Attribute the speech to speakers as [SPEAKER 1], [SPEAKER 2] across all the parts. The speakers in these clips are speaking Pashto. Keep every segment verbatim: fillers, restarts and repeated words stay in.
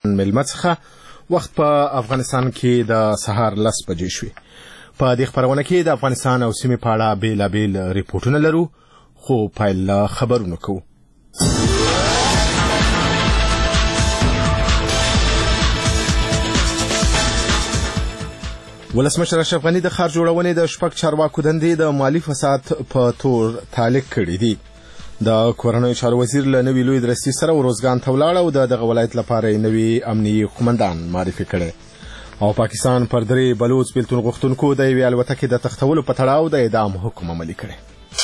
[SPEAKER 1] ملمه څخه وخت په افغانستان کې د سهار لس بجې شوې. په دې خبرونه کې د افغانستان او سیمې په اړه بیلابیل ریپورټونه لرو، خو پیل له خبرونو کوو. ولسمشر اشرف غني د ښار جوړونې د شپږ چارواکو دندې د مالي فساد په تور تعلیق کړي دي. د کورنیو چارو وزیر له نوي لوی درستي سره وروزګان ته ولاړ او د دغه ولایت لپاره نوي امنیي قومندان معرفي کړي. او پاکستان پر درې بلوچ بیلتون غوښتونکو د یوې الوتکې د تښتولو په تړاو د اعدام حکم عملي کړی.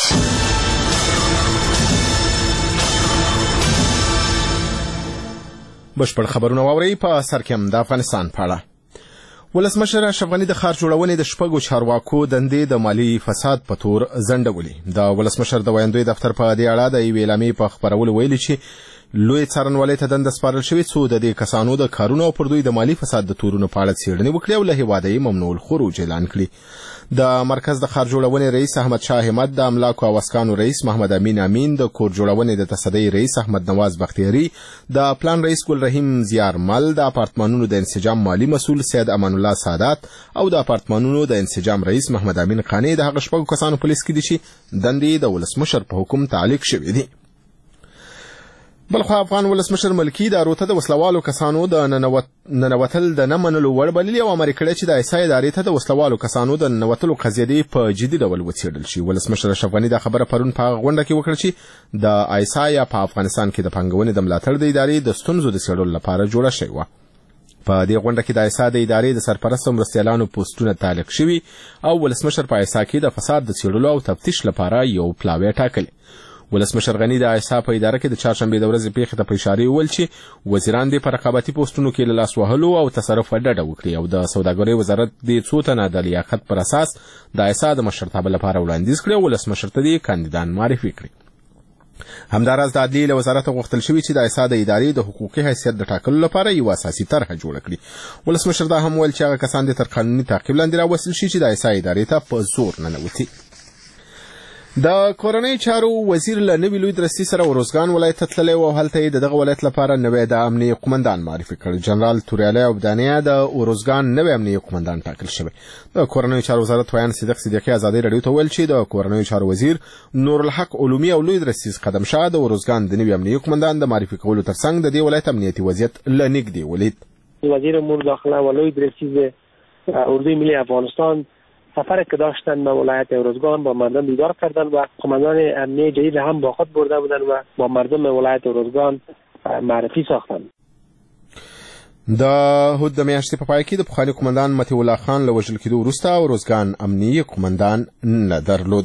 [SPEAKER 1] بشپړ خبرونه واورئ. په سر کې هم د افغانستان په اړه ولسمشر اشرف غني د ښار جوړونې د شپږو چارواکو دندې د مالي فساد په تور ځنډولې. د ولسمشر د ویاندوی دفتر په دې اړه د یوې اعلامیې په خپرولو ویلي چې لوی څارنوالۍ ته دنده سپارل شوې څو د دې کسانو د کارونو او پر دوی د مالي فساد د تورونو په اړه څېړنې وکړي او له هېواده یې ممنوع الخروج اعلان کړي. د مرکز د ښار جوړونې رئیس احمد شاه همت، د املاکو او اسکانو رئیس محمد امین امین، د کور جوړونې د تصدۍ رئیس احمد نواز بختیاري، د پلان رئیس ګل رحیم زیارمل، د اپارتمانونو د انسجام مالی مسؤل سید امان الله سادات او د اپارتمانونو د انسجام رئیس محمد امین خانی د هغه شپږو کسانو په لیست کې دي چې دندې د ولسمشر په حکم تعلیق شوې دي. بلخوا افغان ولسمشر ملکی د اروته د وسلوالو کسانو د ننوتل د نه منلو وړ بللي او امر کړی چې د ایسا ادارې ته د وسلوالو کسانو د ننوتلو قضیې په جدي ډول وڅېړل شي. ولسمشر اشرف غني دا خبره پرون په غونډه کې وکړه چې د ایسا یا په افغانستان کې د پنګونې د ملاتړ د ادارې د ستونزو د څېړلو لپاره جوړه شوې وه. په دې غونډه کې د ایسا د ادارې د سرپرست مرستیالانو پوسټونه تعلیق شوي او ولسمشر په ایسا کې د فساد د څېړلو او تفتیش لپاره یو پلاوی ټاکلی. ولسمشر غني د ایسا په اداره کې د چهارشنبې د ورځې پیښې ته په اشاره وویل چې وزیران دې په رقابتي پوسټونو کې له لاس وهلو او تصرف ډډه وکړي او د سوداګرۍ وزارت دې څو تنه د لیاقت پر اساس د ایسا د مشرتابه لپاره وړاندیز کړي او ولسمشر ته دې کاندیدان معرفي کړي. همداراز د عدلیې له وزارت غوښتل شوي چې د ایسا د ادارې د حقوقي حیثیت د ټاکلو لپاره یو اساسي طرحه جوړه کړي. ولسمشر دا هم ویل چې هغه کسان دې تر قانوني تعقیب لاندې راوستل شي چې د ایسا ادارې ته په زور ننوتي. د کورنیو چارو وزیر له نوي لوی درستي سره وروزګان ولایت ته تللی و او هلته یې د دغه ولایت لپاره نوی د امنیي قومندان معرفي کړ. جنرال توریالی عبدانیه د وروزګان نوی امنیي قومندان ټاکل شوی. د کورنیو چارو وزارت ویان صدیق صدیقي ازادۍ راډیو ته ویل چې د کورنیو چارو وزیر نورالحق علومي او لوی درستي قدم شاه د وروزګان د نوي امنیي قومندان د معرفي کولو ترڅنګ د دې ولایت امنیتي وضعیت له نږدې ولید.
[SPEAKER 2] وزیر امور داخله و لوی درستي اردوی ملی افغانستان سفر که داشتن به ولایت وروزگان با مردم دیدار کردن و قماندان امنیه جدید هم با خود برده بودن و با مردم ولایت وروزگان معرفی ساختن.
[SPEAKER 1] د هود د میاشتې په پای کې د پخواني قماندان مطیع الله خان له وژل کېدو وروسته وروزګان امنیي قماندان نه درلود.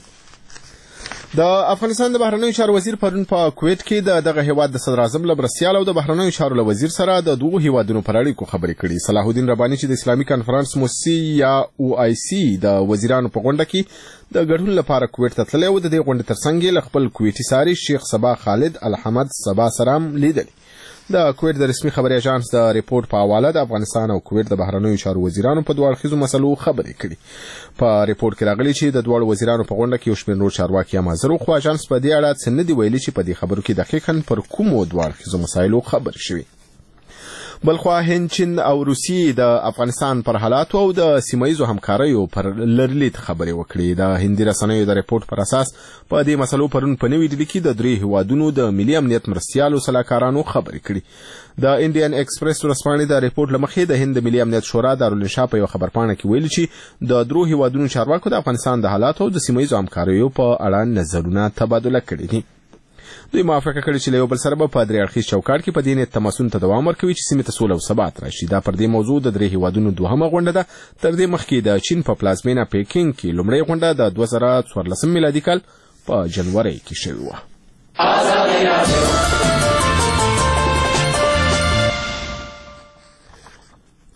[SPEAKER 1] د افغانستان د بهرنیو چارو وزیر پرون په کویت کې د دغه هیواد د صدر اعظم له مرستیال او د بهرنیو چارو له وزیر سره د دوه هیوادونو پر اړیکو خبرې کړي. صلاح الدین رباني چې د اسلامي کنفرانس موسسې یا او آی سی د وزیرانو په غونډه کې د ګډون لپاره کویت ته تللی و، د دې غونډې ترڅنګ یې له خپل کویتي ساري شیخ صبا خالد الحمد صبا سره هم لیدلي. د کویت د رسمي خبري اژانس د ریپورت په حواله د افغانستان او کویت د بهرنیو چارو وزیرانو په دوه اړخیزو مسلو خبرې کړي. په ریپورت کې راغلي چې د دواړو وزیرانو په غونډه کې یو شمېر نور چارواکي هم حاضر وو، خو اژانس په دې اړه څه نه دي ویلي چې په دې خبرو کې دقیقاً پر کومو دوه اړخیزو مسایلو خبرې شوي. بلخوا هند، چین او روسیې د افغانستان پر حالاتو او د سیمایزو همکاریو پر لرلید خبرې وکړي. د هندي رسنیو د ریپورت پر اساس په دې مسلو پرون په نوي ډیلي کې د درې هیوادونو د ملي امنیت مرستیالو سلاکارانو خبرې کړي. د انډین ایکسپریس ورځپاڼې د ریپورت له مخې د هند ملي امنیت شورا دارالانشا په یو خبرپاڼه کې ویلي چې د درو هیوادونو چارواکو د افغانستان د حالاتو او د سیمایزو همکاریو په اړه نظرونه تبادله کړي دي. دوی موافقه کړې چې له یو بل سره به په درې اړخیز چوکاټ کې په دې نیت تماسونو ته دوام ورکوي چې سیمې ته سوله او ثبات راشي. دا پر دې موضوع د درې هیوادونو دوهمه غونډه ده. تر دې مخکې د چین په پلازمینه پیکینګ کې لومړۍ غونډه د دوه زره څوارلسم میلادي کال په جنوري کې شوې وه.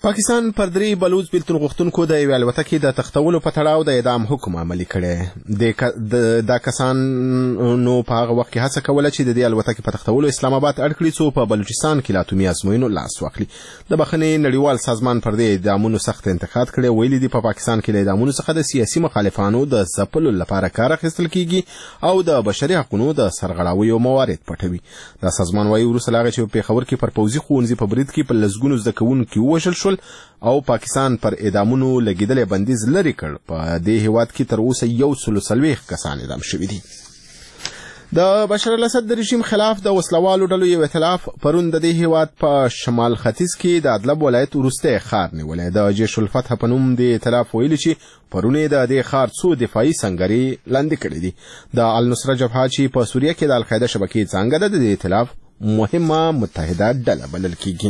[SPEAKER 1] پاکستان پر درې بلوچ بیلتون غوښتونکو د یوې الوتکې د تختولو په تړاو د اعدام حکم عملي کړی. دا کسان نو په هغه وخت کې هڅه کوله چې د دې الوتکې په تختولو اسلام آباد اړ کړي څو په بلوچستان کې لا اتومي ازموینو لاس واخلي. د بخښنې نړیوال سازمان پر دې اعدامونو سخت انتقاد کړی. ویلي دي په پاکستان کې له اعدامونو څخه د سیاسي مخالفانو د ځپلو لپاره کار اخیستل کیږي او د بشري حقوقو د سرغړاویو موارد پټوي. دا سازمان وايي وروسته له هغه چې په پېښور کې پر پوځي ښوونځي په برید کې په لسګونو زده کوونکي ووژل شول او پاکستان پر اعدامونو لګیدلې بندیز لري کړ. په دې هیواد کې تر اوسه یو سل څلوېښت کسان اعدام شوي دي. د بشار الاسد د رژیم خلاف د وسلوالو ډلو یو ائتلاف پرون د دې هیواد په شمال ختیځ کې د ادلب ولایت وروستی ښار نیولی. د جیش الفتح په نوم د ائتلاف ویلي چې پرون یې د دې ښار څو دفاعي سنګرې لاندې کړي دي. د النصره جبهه چې په سوریه کې د القاعده شبکې څانګه ده د دې ائتلاف مهمه متحده ډله بلل کیږي.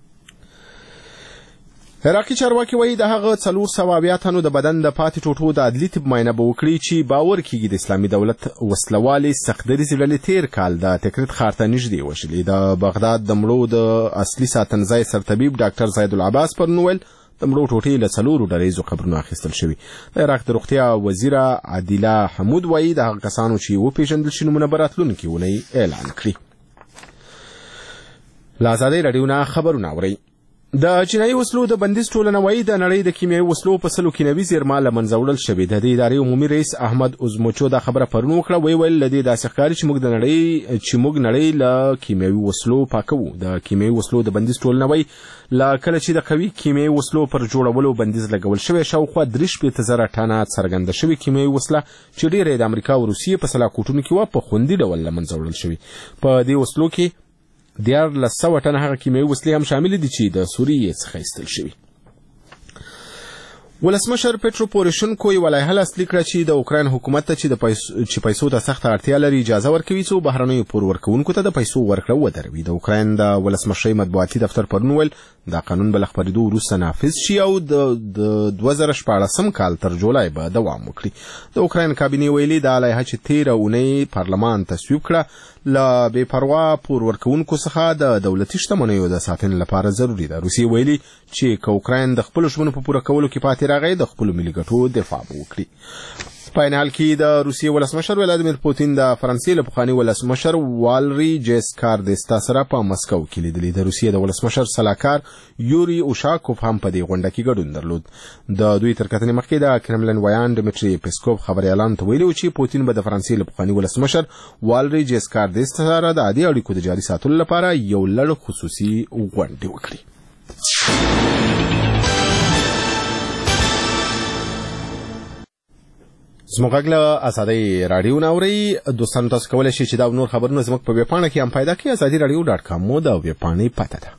[SPEAKER 1] عراقي چارواکي وایي د هغه څلور سوه اویا تنو د بدن د پاتې ټوټو د عدلي طب معاینه به وکړي چې باور کیږي د اسلامي دولت وسلوالې سختدریځې ډلې تیر کال د تکریت ښار ته نږدې وشلې. د بغداد د مړو د اصلي ساتنځای سرطبیب ډاکټر زید العباس پرون وویل د مړو ټوټې له څلورو ډلهییزو قبرونو اخیستل شوي. د عراق د روغتیا وزیره عادله حمود وایي د هغه کسانو چې وپېژندل شي نومونه به راتلونکې اونۍ اعلان کړي. له ازادۍ راډیو نه خبرونه اورئ. د جنایي وسلو د بندیز ټولنه وایي د نړۍ د کیمیاوي وسلو په سلو کیمیاوي زیرمه له منځه وړل شوې. د دې ادارې عمومي رئیس احمد عظمچو دا خبره پرون وکړه. ویې ویل له دې داسې ښکاري چې موږ د نړۍ چې موږ نړۍ له کیمیاوي وسلو پاکوو. د کیمیاوي وسلو د بندیز ټولنه وایي له کله چې د قوي کیمیاوي وسلو پر جوړولو بندیز لګول شوی شاوخوا درې شپېته زره ټنه څرګنده شوې کیمیاوي وسله چې ډېره د امریکا او روسیې په سلاکوټونو کې وه په خوندي ډول له منځه وړل شوې. په دې وسلو کې دیارلس سوه ټنه هغه کیمیاوي وسلې هم شاملې دي چې د سوریې څخه ایستل شوي. ولسمشر پټرو پوروشنکو یو لایحه لاسلیک کړه چې د اوکراین حکومت ته چې د پیسو چې پیسو ته سخته اړتیا لري اجازه ورکوي څو بهرنیو پور ورکوونکو ته د پیسو ورکړه ودروي. د اوکراین د ولسمشرۍ مطبوعاتي دفتر پرون ویل دا قانون به له خپرېدو وروسته نافذ شي او د دوه زره شپاړسم کال تر جولای به دوام وکړي. د اوکراین کابینې ویلي دا لایحه چې تېره اونۍ پارلمان تصویب کړه له بې پروا پور ورکوونکو څخه د دولتي شتمنیو د ساتنې لپاره ضروري ده. روسیې ویلي چې که اوکراین د خپلو ژمنو په پوره کولو کې پاتې راغی د خپلو ملي ګټو دفاع به وکړي. په عین حال کې د روسیې ولسمشر ولادیمیر پوتین د فرانسې له پخواني ولسمشر والری جیسکاردستا سره په مسکو کې لیدلي. د روسیې د ولسمشر سلاکار یوري اوشاکوف هم په دې غونډه کې ګډون درلود. د دوی تر کتنې مخکې د کرملن ویان ډیمټري پیسکوف خبریالانو ته ویلي چې پوتین به د فرانسې له پخواني ولسمشر والری جیسکاردستا سره د عادي اړیکو د جاري ساتلو لپاره یو لړ خصوصي غونډې وکړي. زموږ غږ له ازادۍ راډیو نه اورئ. دوستانو تاسو کولی شئ چې دا نور خبرونه زموږ په ویبپاڼه کې هم پیدا کړئ. ازادي راډیو ډاټ کام مو د ویبپاڼې پته ده.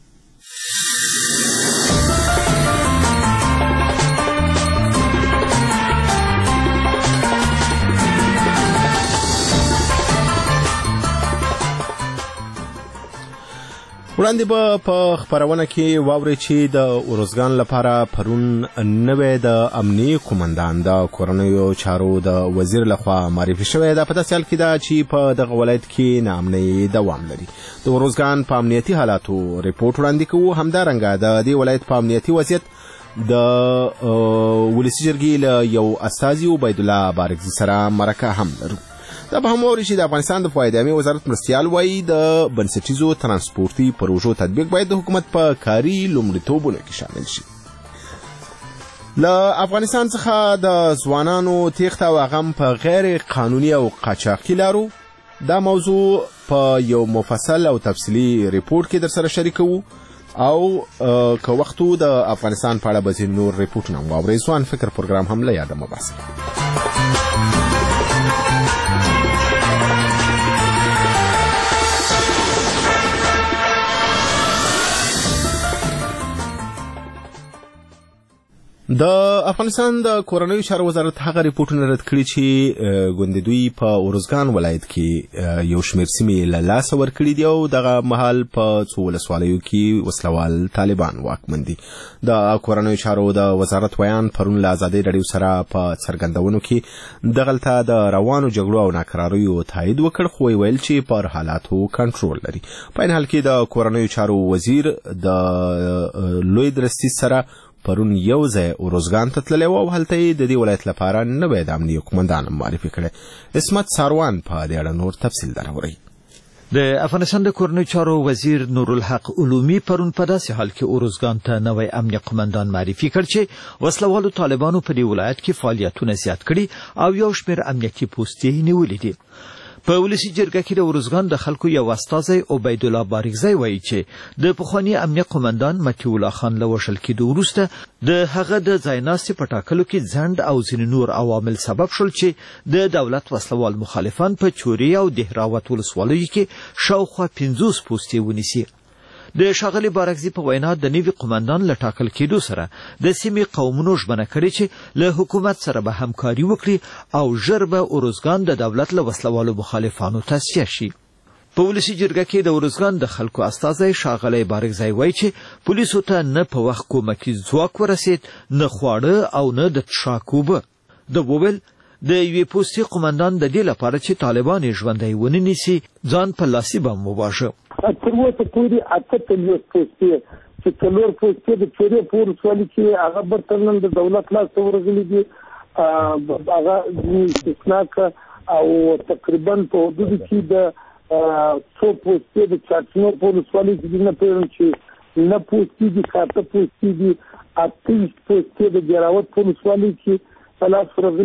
[SPEAKER 1] وړاندې به په خپرونه کې واورئ چې د اروزګان لپاره پرون نوی د امنیي قومندان د کورنیو چارو د وزیر لخوا معرفي شوی. دا په داسې حال کې ده چې په دغه ولایت کې ناامنۍ دوام لري. د اروزګان په امنیتي حالاتو رپورټ وړاندې کوو. همدارنګه د دې ولایت په امنیتي وضعیت د ولسي جرګې له یو استازي عبیدالله بارکزي سره مرکه هم لرو. دا به هم واورئ چې د افغانستان د فایدامي وزارت مرستیال وایي د بنسټیزو ترانسپورتي پروژو تطبیق باید د حکومت په کاري لومړیتوبونو کې شامل شي. له افغانستان څخه د ځوانانو تیښته او هغه په غیر قانوني او قاچاقي لارو دا موضوع په یو مفصل او تفصیلي ریپورټ کې در سره شریکوو او که وختو د افغانستان په اړه به ځینې نور ریپورټونه هم واورئ. ځوان فکر پروګرام هم له یاده مه باسئ. د افغانستان د کورنیو چارو وزارت هغه ریپورتونه رد کړي چې ګوندې دوی په اروزګان ولایت کې یو شمېر سیمې له لاسه ورکړي دي او دغه مهال په څو ولسوالیو کې وسلوال طالبان واکمن دي. د کورنیو چارو د وزارت ویان پرون له ازادۍ راډیو سره په څرګندونو کې دغلته د روانو جګړو او ناکراریو تایید وکړ، خو ویل چې پر حالاتو کنټرول لري. په این حال کې د کورنیو چارو وزیر د لوی درستي سره پرون یو ځای اروزګان ته تللی و او هلته یې د دې ولایت لپاره نوی د امنیه قومندان معرفي کړی. عصمت ساروان په دې اړه نور تفصیل دروري.
[SPEAKER 3] د افغانستان د کورنیو چارو وزیر نورالحق علومي پرون په داسې حال کې اروزګان ته نوی امنیه قومندان معرفي کړ چې وسلوالو طالبانو په دې ولایت کې فعالیتونه زیات کړي او یو شمېر امنیتي پوستې نیولې دي. په ولسی جرګه کې د اروزګان د خلکو یو استازی عبید الله باریکزی وایي چې د پخوانی امنیه قومندان مکی الله خان له وشل کېدو وروسته د هغه د ځایناستي په ټاکلو کې ځنډ او ځینې نور عوامل سبب شول چې د دولت وسلوال مخالفان په چوري او دهراوت ولسوالیو کې شاوخوا پنځوس پوستې ونیسي. د ښاغلي بارکزي په وینا د نوي قومندان له ټاکل کېدو سره د سیمې قومونو ژمنه کړې چې له حکومت سره به همکاري وکړي او ژر به اروزګان د دولت له وسلوالو مخالفانو تصفیه شي. په ولسي جرګه کې د اروزګان د خلکو استازی ښاغلی بارکزی وایي چې پولیسو ته نه په وخت کومکي ځواک ورسید، نه خواړه او نه د څښاک اوبه. د وویل د یوې پوستې قومندان د دې لپاره چې طالبان یې ژوندی ونه نیسي ځان په لاسي بم وواژه.
[SPEAKER 4] تر اوسه پورې اته پنځوس پوستې چې څلور پوستې د چورې په ولسوالۍ کې هغه برته نن د دولت لاسته ورغلي دي، هغه استثناک او تقریبا په حدودو کې د څو پوستې د چارچنو په ولسوالۍ کې نه پېژنم چې نه پوستې دي، کاته پوستې دي، اته پوستې د جراوت په ولسوالۍ کې د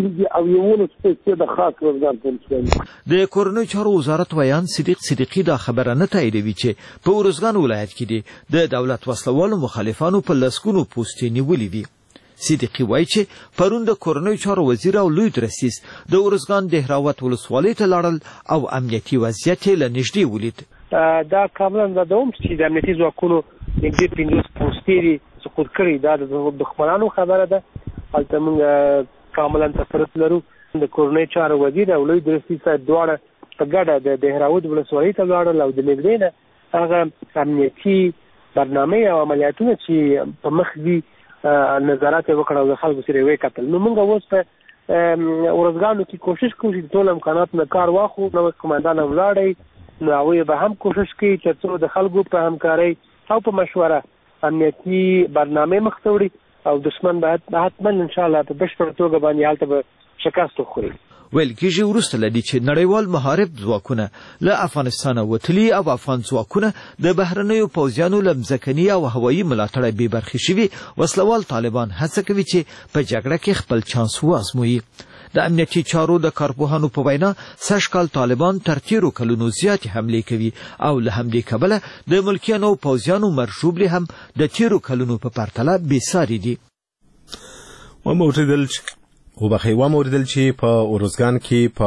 [SPEAKER 3] کورنیو چارو وزارت ویان صدیق صدیقي دا خبره نه تاییدوي چې په اروزګان ولایت کې دي د دولت وسلوالو مخالفانو په لسګونو پوستې نیولې دي. صدیقي وایي چې پرون د کورنیو چارو وزیر او لوی درستیز د اروزګان دهراوت ولسوالۍ ته لاړل او امنیتي وضعیت یې له نږدې ولید.
[SPEAKER 2] دا کاملا د دوم چې د امنیتي ځواکونو نږدې پنځوس پوستې سقوط کړي، دا د دښمنانو خبره ده. هلته موږ کاملا تفرد لرو. د کورنیو چارو وزیر او لوی درستي صاحب دواړه په ګډه د دهراوت ولسوالۍ ته لاړل او د نږدې نه هغه امنیتي برنامې او عملیاتونه چې په مخ دي نظارت یې وکړ او د خلکو سره یې وکتل. نو موږ اوس په اروزګانو کې کوشش کوو چې ټول امکانات نه کار واخلو. نوی قومندان ولاړی نو هغوی به هم کوشش کوي چې څو د خلکو په همکارۍ او په مشوره امنیتي برنامې مخ ته وړي او دشمن به حتما ان شاء الله په بشپړ توګه باندې هلته به شکست وخوري.
[SPEAKER 3] ویل کېږي وروسته له دې چې نړیوال محارب ځواکونه له افغانستانه وتلي او افغان ځواکونه د بهرنیو پوځیانو له مځکني او هوایي ملاتړه بې برخې شوي، وسلوال طالبان هڅه کوي چې په جګړه کې خپل چانس وازمويي. د امنیتي چارو د کارپوهانو په وینا سږ کال طالبان تر تیرو کلونو زیاتې حملې کوي او له همدې کبله د ملکیانو او پوځیانو مرشوبلې هم د تیرو کلونو په پرتله بېساري دي.
[SPEAKER 1] وموردل وبخي وموردل چې په اروزګان کې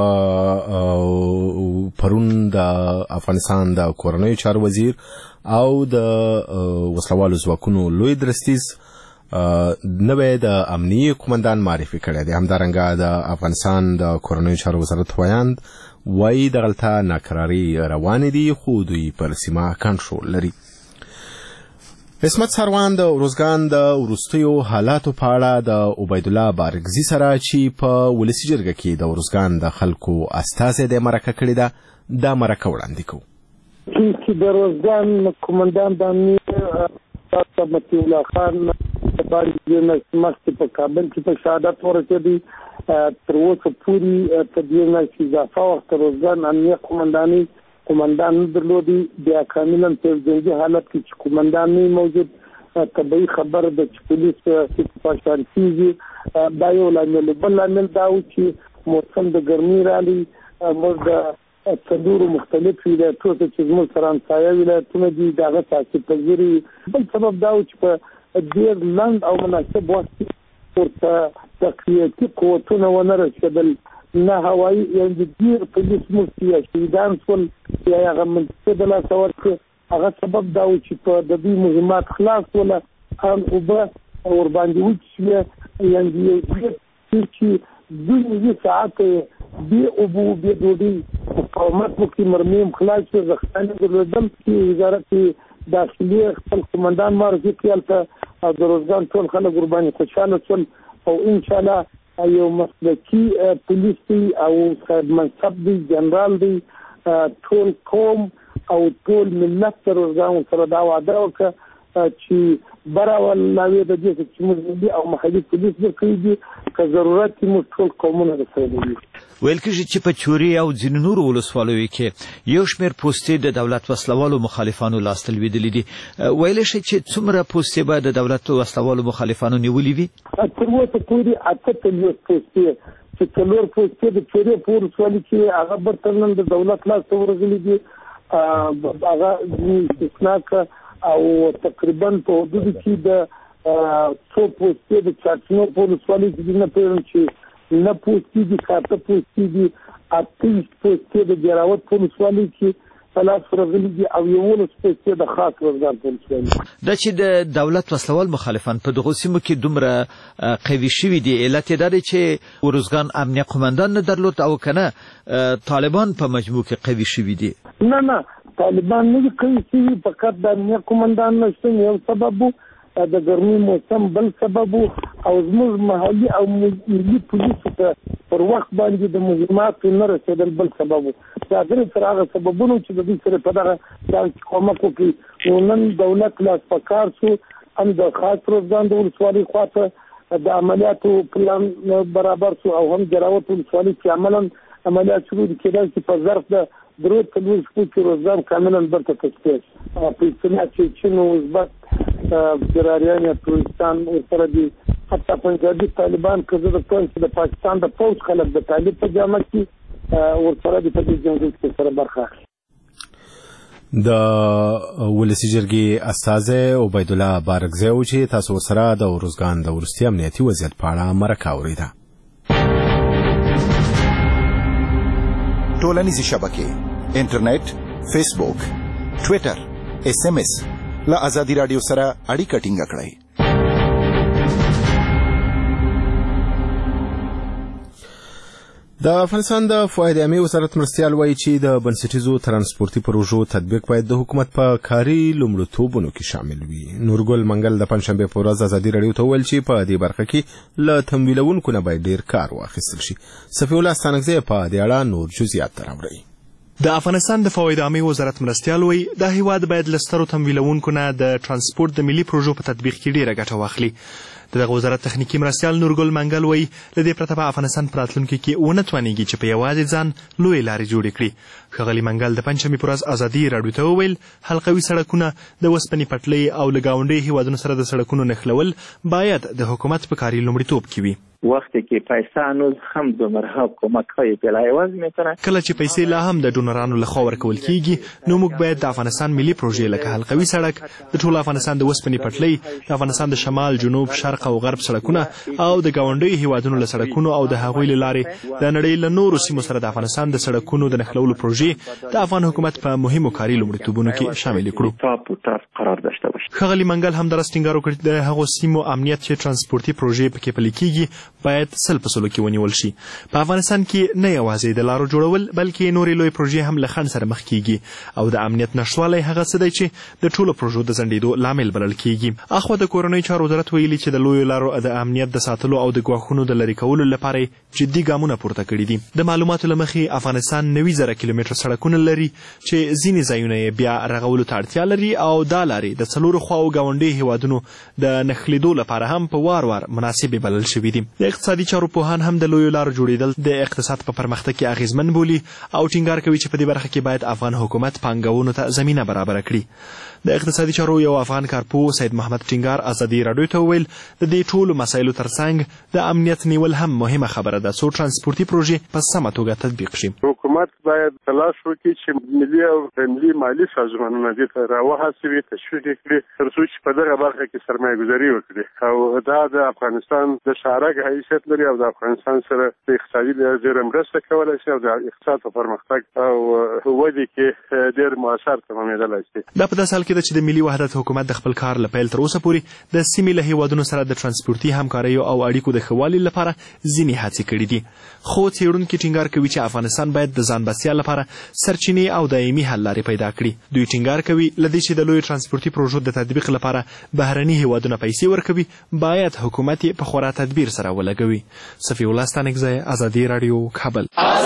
[SPEAKER 1] په پرون د افغانستان د کورنیو چارو وزیر او د وسلوالو ځواکونو لوی درستیز نوی د امنیه قومندان معرفي کړی دی. همدارنګه د افغانستان د کورنیو چارو وزارت ویاند وایي دغلته ناکراري روانې دي خو دوی پر سیمه کنټرول لري. عصمت ساروان د اروزګان د وروستیو حالاتو په اړه د عبید الله بارکزي سره چې په ولسي جرګه کې د اروزګان د خلکو استازی د مرکه کړې ده دا مرکه وړاندې کوو.
[SPEAKER 4] چې د اروزګان قومندان د امنیه ډاکټر مکی الله خان باندې مخکې په کابل کې په شهادت ورسېدی. تر اوسه پورې په دې نه چې اضافه وخت اروزګان امنیه قومنداني قومندان نه درلودي، بیا کاملا په جنګي حالت کې چې قومندان نه موجود، طبیعي خبر د چې پولیس پاشان کېږي. دا یو لامل. بل لامل دا و چې موسم د ګرمۍ رالي، موږ د څلورو مختلفو ولایتونو ته چې زموږ سره همسایه ولایتونه دي د هغه تاثیر پذیري. بل سبب دا و چې په ډېر لنډ او مناسب وخت کې ورته تقویتي قوتونه ونه رسېدل، نه هوایي یعنې ډېر پولیس موږ یا شهیدان شول یا هغه منطقې د لاسه ورکړې. هغه سبب دا و چې په د دوی مهمات خلاص وله، هم اوبه ورباندې وچ شوې، یعنې یو چې دوی نوي ساعت بې اوبو بې ډوډۍ مقاومت وکړي مرمیم خلاص شو زخمانې درلودل چې وزارت داخلي خپل قمندان معرفي کړي هلته او د روزګان ټول خلک ورباندې خوشحاله شول او انشاءالله یو مسلکي پولیس دی او صاحب منصب دی جنرال دی ټول قوم او ټول ملت سره روزګان سره دا وعده وکړه چې براول لاوی د دې چې موږ ملي او محلي پولیس درکړي دي که ضرورت کې موږ ټول قومونه رسوي.
[SPEAKER 3] ویل کېږي چې په چوري او ځینو نورو ولسوالیو کې یو شمېر پوستې د دولت وسلوالو مخالفانو لاسته لوېدلې دي. ویلی شئ چې څومره پوستې به د دولت وسلوالو مخالفانو نیولې وي؟
[SPEAKER 4] تر اوسه پورې اته څلوېښت پوستې چې څلور پوستې د چوري په ولسوالۍ کې هغه برته نن د دولت لاسته ورغلي دي هغه استثناء او تقریبا په حدود کې د څو پوستې د چارچنو په ولسوالۍ کې نه پیژنم چې نه پوستې دي کاته پوستې دي اته پوستې د جراوت په ولسوالۍ کې ثلاث ورغلي دي او یولس پوستې د خاص روزګان په ولسوالۍ.
[SPEAKER 3] دا چې د دولت وسلوال مخالفان په دغو سیمو کې دومره قوي شوي دي علت یې دا دی چې روزګان امنیه قمندان نه درلود او که نه طالبان په مجموع کې قوي شوي دي؟
[SPEAKER 4] نه نه طالبان نه دي قوي شوي فقط د امنیه قمندان نشتون یو سبب و د ګرمۍ موسم بل سبب و او زموږ محلي او ملي پولیسو ته پر وخت باندې د مهماتو نه رسېدل بل سبب و. دا درې تر هغه سببونو چې د دوی سره په دغه ډول کومک وکړي نو نن دولت لاس په کار شو هم د خاص روزګان د ولسوالۍ خواته د عملیاتو پلان برابر شو او هم جراوت ولسوالۍ کې عملا عملیات شروع دي کېدای شي په ظرف د درود څلور شپو کې روزګان کاملا برته تشکیل په اجتماع کې چین او ازبک جراریان یا ترکستان ورسره دي حتی پنجابي طالبان که زه درته وایم چې د پاکستان د پوځ خلک د طالب په جامه کې ورسره دي په دې جنګونو کې سره برخه اخلي.
[SPEAKER 1] د ولسي جرګې استازی عبیدالله بارکزی و چې تاسو ورسره د روزګان د وروستي امنیتي وضعیت په اړه مرکه اورېده.
[SPEAKER 5] ټولنیزې شبکې انټرنیټ، فیسبوک، ټویټر، ایس ایم ایس له ازادي راډیو سره اړیکه ټینګه کړئ.
[SPEAKER 1] د افغانستان د فواید عامې وزارت مرستیال وایي چې د بنسټیزو ترانسپورتي پروژو تطبیق باید د حکومت په کاري لومړیتوبونو کې شامل وي. نورګل منګل د پنجشنبې په ورځ ازادي راډیو ته وویل چې په دې برخه کې له تمویلونکو نه باید ډېر کار واخیستل شي. صفي الله ستانکزی په دې اړه نور جزئیات راوړي.
[SPEAKER 6] د افغانستان د فواید عامې وزارت مرستیال وایي د هیواد باید له سترو تمویلونکو نه د ترانسپورت د ملي پروژو په تطبیق کې ډېره ګټه واخلي. دغه وزارت تخنیکی مرستیال نورګل منګل وایي له دې پرته په افغانستان په راتلونکي کې ونه توانېږي چې په یوازې ځان لویې لارې جوړې کړي. ښاغلي منګل د پنجشنبې په ورځ ازادي راډیو ته وویل حلقوي سړکونه د وسپنې پټلۍ او له ګاونډیو هیوادونو سره د سړکونو نښلول باید د حکومت په کاري لومړیتوب کې وي.
[SPEAKER 7] وقتی که پیسه هنوز هم دونرها کمک های بلایواز میکنن
[SPEAKER 6] کله چې پیسې لا هم د ډونرانو لخوا ورکول کیږي نو موږ باید د افغانستان ملي پروژې لکه حلقوي سړک، د ټول افغانستان د وسپنې پټلۍ، د افغانستان د شمال، جنوب، شرق او غرب سړکونه او د ګاونډیو هیوادونو له سړکونو او د هغوی له لارې د نړۍ له نورو سیمو سره د افغانستان د سړکونو د نښلولو پروژې د افغان حکومت په مهمو کاري لومړیتوبونو کې شامل کړو.
[SPEAKER 7] قرار داشته باشه.
[SPEAKER 6] ښاغلي منګل همداراز ټینګار وکړ چې د هغو سیمو امنیت چې ترانسپورتي پروژې پکې پلي کیږي باید سل په سلو کې ونیول شي. په افغانستان کې نه یوازې د لارو جوړول بلکې نورې لوی پروژې هم له خنډ سره مخ کیږي او د امنیت نشتوالی هغه څه دی چې د ټولو پروژو د ځنډېدو لامل بلل کیږي. اخوا د کورنیو چارو وزارت ویلي چې د لویو لارو د امنیت د ساتلو او د ګواښونو د لرې کولو لپاره جدي ګامونه پورته کړي دي. د معلوماتو له مخې افغانستان نوي زره کیلومتره سړکونه لري چې ځینې ځایونه یې بیا رغولو ته اړتیا لري او دا لارې د څلورو خواو ګاونډي هیوادونو د نښلېدو لپاره هم په وار وار مناسبې بلل شوي دي. د اقتصادي چارو پوهان هم د لویو لارو جوړېدل د اقتصاد په پرمختګ کې اغیزمن بولي او ټینګار کوي چې په دې برخه کې باید افغان حکومت پانګونو ته زمینه برابره کړي. د اقتصادي چارو یو افغان کارپوه سید محمد ټینګار ازادي راډیو ته وویل د دې ټولو مسایلو ترڅنګ د امنیت نیول هم مهمه خبره ده څو ترانسپورتي پروژې په سمه توګه تطبیق شي.
[SPEAKER 8] حکومت حکومت باید تلاش وکړي چې ملي او ملي مالي سازمانونه دې ته راوهڅوي، تشویق کړي تر څو چې په دغه برخه کې سرمایه‌ګذاري وکړي. او دا د افغانستان د شارک حیثیت لري او د افغانستان سره د اقتصادي لحاظه مرسته کولی شي او د اقتصاد په پرمختګ او ودې کې ډېر مؤثر تمامېدلی شي.
[SPEAKER 6] دا په داسې حال کې ده چې د ملي وحدت حکومت د خپل کار له پیل تر اوسه پورې د سیمې له هیوادونو سره د ترانسپورتي همکاریو او اړیکو د ښه والي لپاره ځینې هڅې کړي دي، خو څېړونکي ټینګار کوي چې افغانستان باید د ځان بسیا لپاره سرچینې او دایمي حل لارې پیدا کړي. دوی ټینګار کوي له دې چې د لویو ترانسپورتي پروژو د تطبیق لپاره بهرني هیوادونه پیسې ورکوي، باید حکومت یې په خورا تدبیر سره ولګوي. صفي الله ستانکزی، ازادي راډیو، کابل.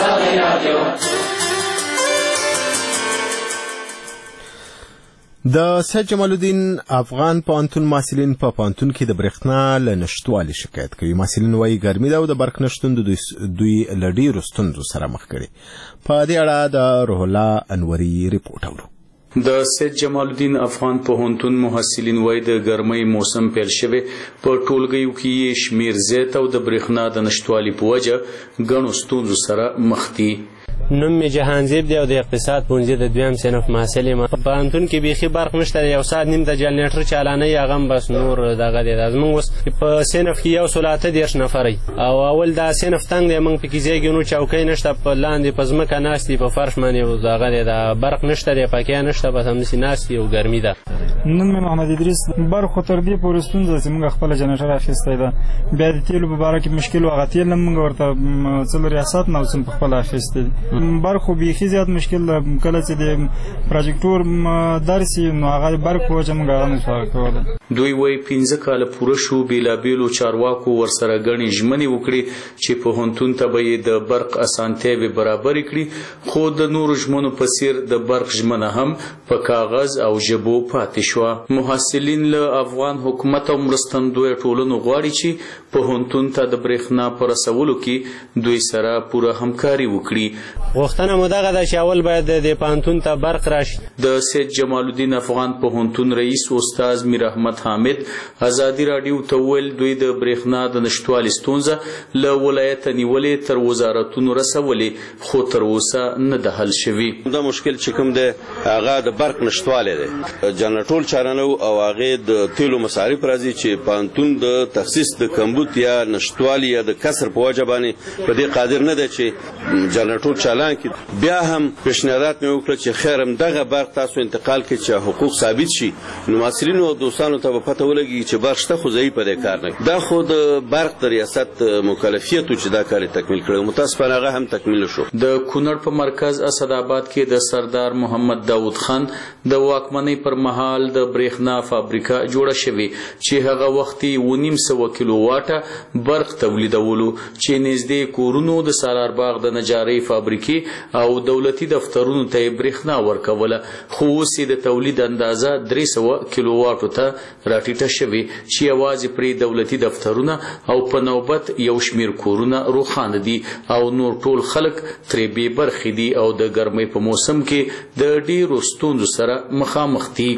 [SPEAKER 1] د سید جمال الدین افغان پوهنتون محصلین په پوهنتون کې د برېښنا له نشتوالي شکایت کوي. محصلین وایي ګرمي ده او د برق نشتون دوی له ډېرو ستونزو سره مخ کړي. په دې اړه د روح الله انوري رپورټ اورو.
[SPEAKER 9] د سید جمال الدین افغان پوهنتون محصلین وایي د ګرمۍ موسم پیل شوی، په ټولګیو کې یې شمیر زیات او د برېښنا د نشتوالي په وجه ګڼو ستونزو سره مخ دي.
[SPEAKER 10] نوم می جهانزیب دی او د اقتصاد پونځي د دویم صنف محصل یم. په پوهنتون کې بیخي برق نشته، یو ساعت نیم د جنریټر چالانوي، هغه هم بس نور دغه دی. زموږ اوس په صنف کې یو سل اته دېرش نفر او اول دا صنف تنګ دی، موږ پکې ځای ګنو چوکۍ نشته، په لاندې په ځمکه ناست دي، په فرش باندې دغه دی، د برق نشته دی، پکې نشته، بس همداسې ناست دي او ګرمي ده.
[SPEAKER 11] نن مې محمد ادریس. برق خو تر دې پورې ستونزه چې موږ خپله جنریټر اخیستی ده، بیا د تیلو په باره کې مشکل و، هغه تیل هم موږ ورته څلور ریاست نه اوس هم په خپله اخیستی دي. برق خو بیخي زیات مشکل ده، کله چې د پروجیکټور درس نو هغه برق په وجه موږ هغه نشو کولی.
[SPEAKER 9] دوی وایي پنځه کاله پوره شو بېلابېلو چارواکو ورسره ګڼې ژمنې وکړي چې پوهنتون ته به یې د برق اسانتیاوې برابرې کړي، خو د نورو ژمنو په څېر د برق ژمنه هم په کاغذ او ژبو پاتې شوه. محصلین له افغان حکومت او مرستندویه ټولنو غواړي چې پوهنتون ته د برېښنا په رسولو کې دوی سره پوره همکاري وکړي.
[SPEAKER 10] غوښتنه مو دغه ده چې اول باید د پوهنتون ته برق راشي.
[SPEAKER 9] د سید جمال الدین افغان پوهنتون رئیس استاد میر احمد حامد ازادي راډیو ته وویل دوی د برېښنا د نشتوالي ستونزه له ولایته نیولې تر وزارتونو رسولې، خو تر اوسه نه ده حل شوي.
[SPEAKER 12] دا مشکل چې کوم دی هغه د برق نشتوالی دی، جنرټور چارانو او هغې د تیلو مصارف راځي چې پوهنتون د تخصیص د کمبود یا نشتوالي یا د کسر په وجه باندې په دې قادر نه دی چې جنرټور چالان کړي. بیا هم پیشنهادات مې وکړه چې خیر هم دغه برق تاسو انتقال کړئ چې حقوق ثابت شي، نو محصلینو او دوستانو ته به پته ولګي چې برق شته خو ضعیف په دې کار نه. دا خو د برق د ریاست مکلفیت و چې دا کار تکمیل کړی، متاسفانه هغه هم تکمیل شو.
[SPEAKER 9] د کونړ په مرکز اسداباد کې د سردار محمد داود خان د واکمنۍ پر مهال د برېښنا فابریکه جوړه شوې چې هغه وخت یې اوه نیم سوه کیلو واټه برق تولیدولو، چې نږدې کورونو د سالارباغ د نجارۍ فابریکې او دولتي دفترونو ته برېښنا ورکوله، خو اوس د تولید اندازه درې سوه کیلو واټو ته راټیټه شوې چې یوازې پرې دولتي دفترونه او په نوبت یو شمیر کورونه روښانه دي او نور ټول خلک ترې بې برخې دي او د ګرمۍ په موسم کې د ډېرو ستونزو سره مخامخ دي.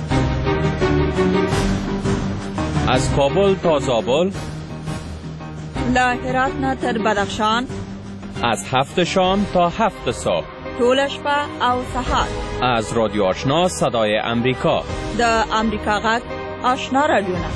[SPEAKER 13] از کابل تا زابل،
[SPEAKER 14] له هرات نه تر بدخشان،
[SPEAKER 13] از هفت شام تا هفت صبح،
[SPEAKER 14] ټول شپه او سهار،
[SPEAKER 13] از رادیو آشنا صدای امریکا،
[SPEAKER 14] د امریکا غږ آشنا رادیوونه.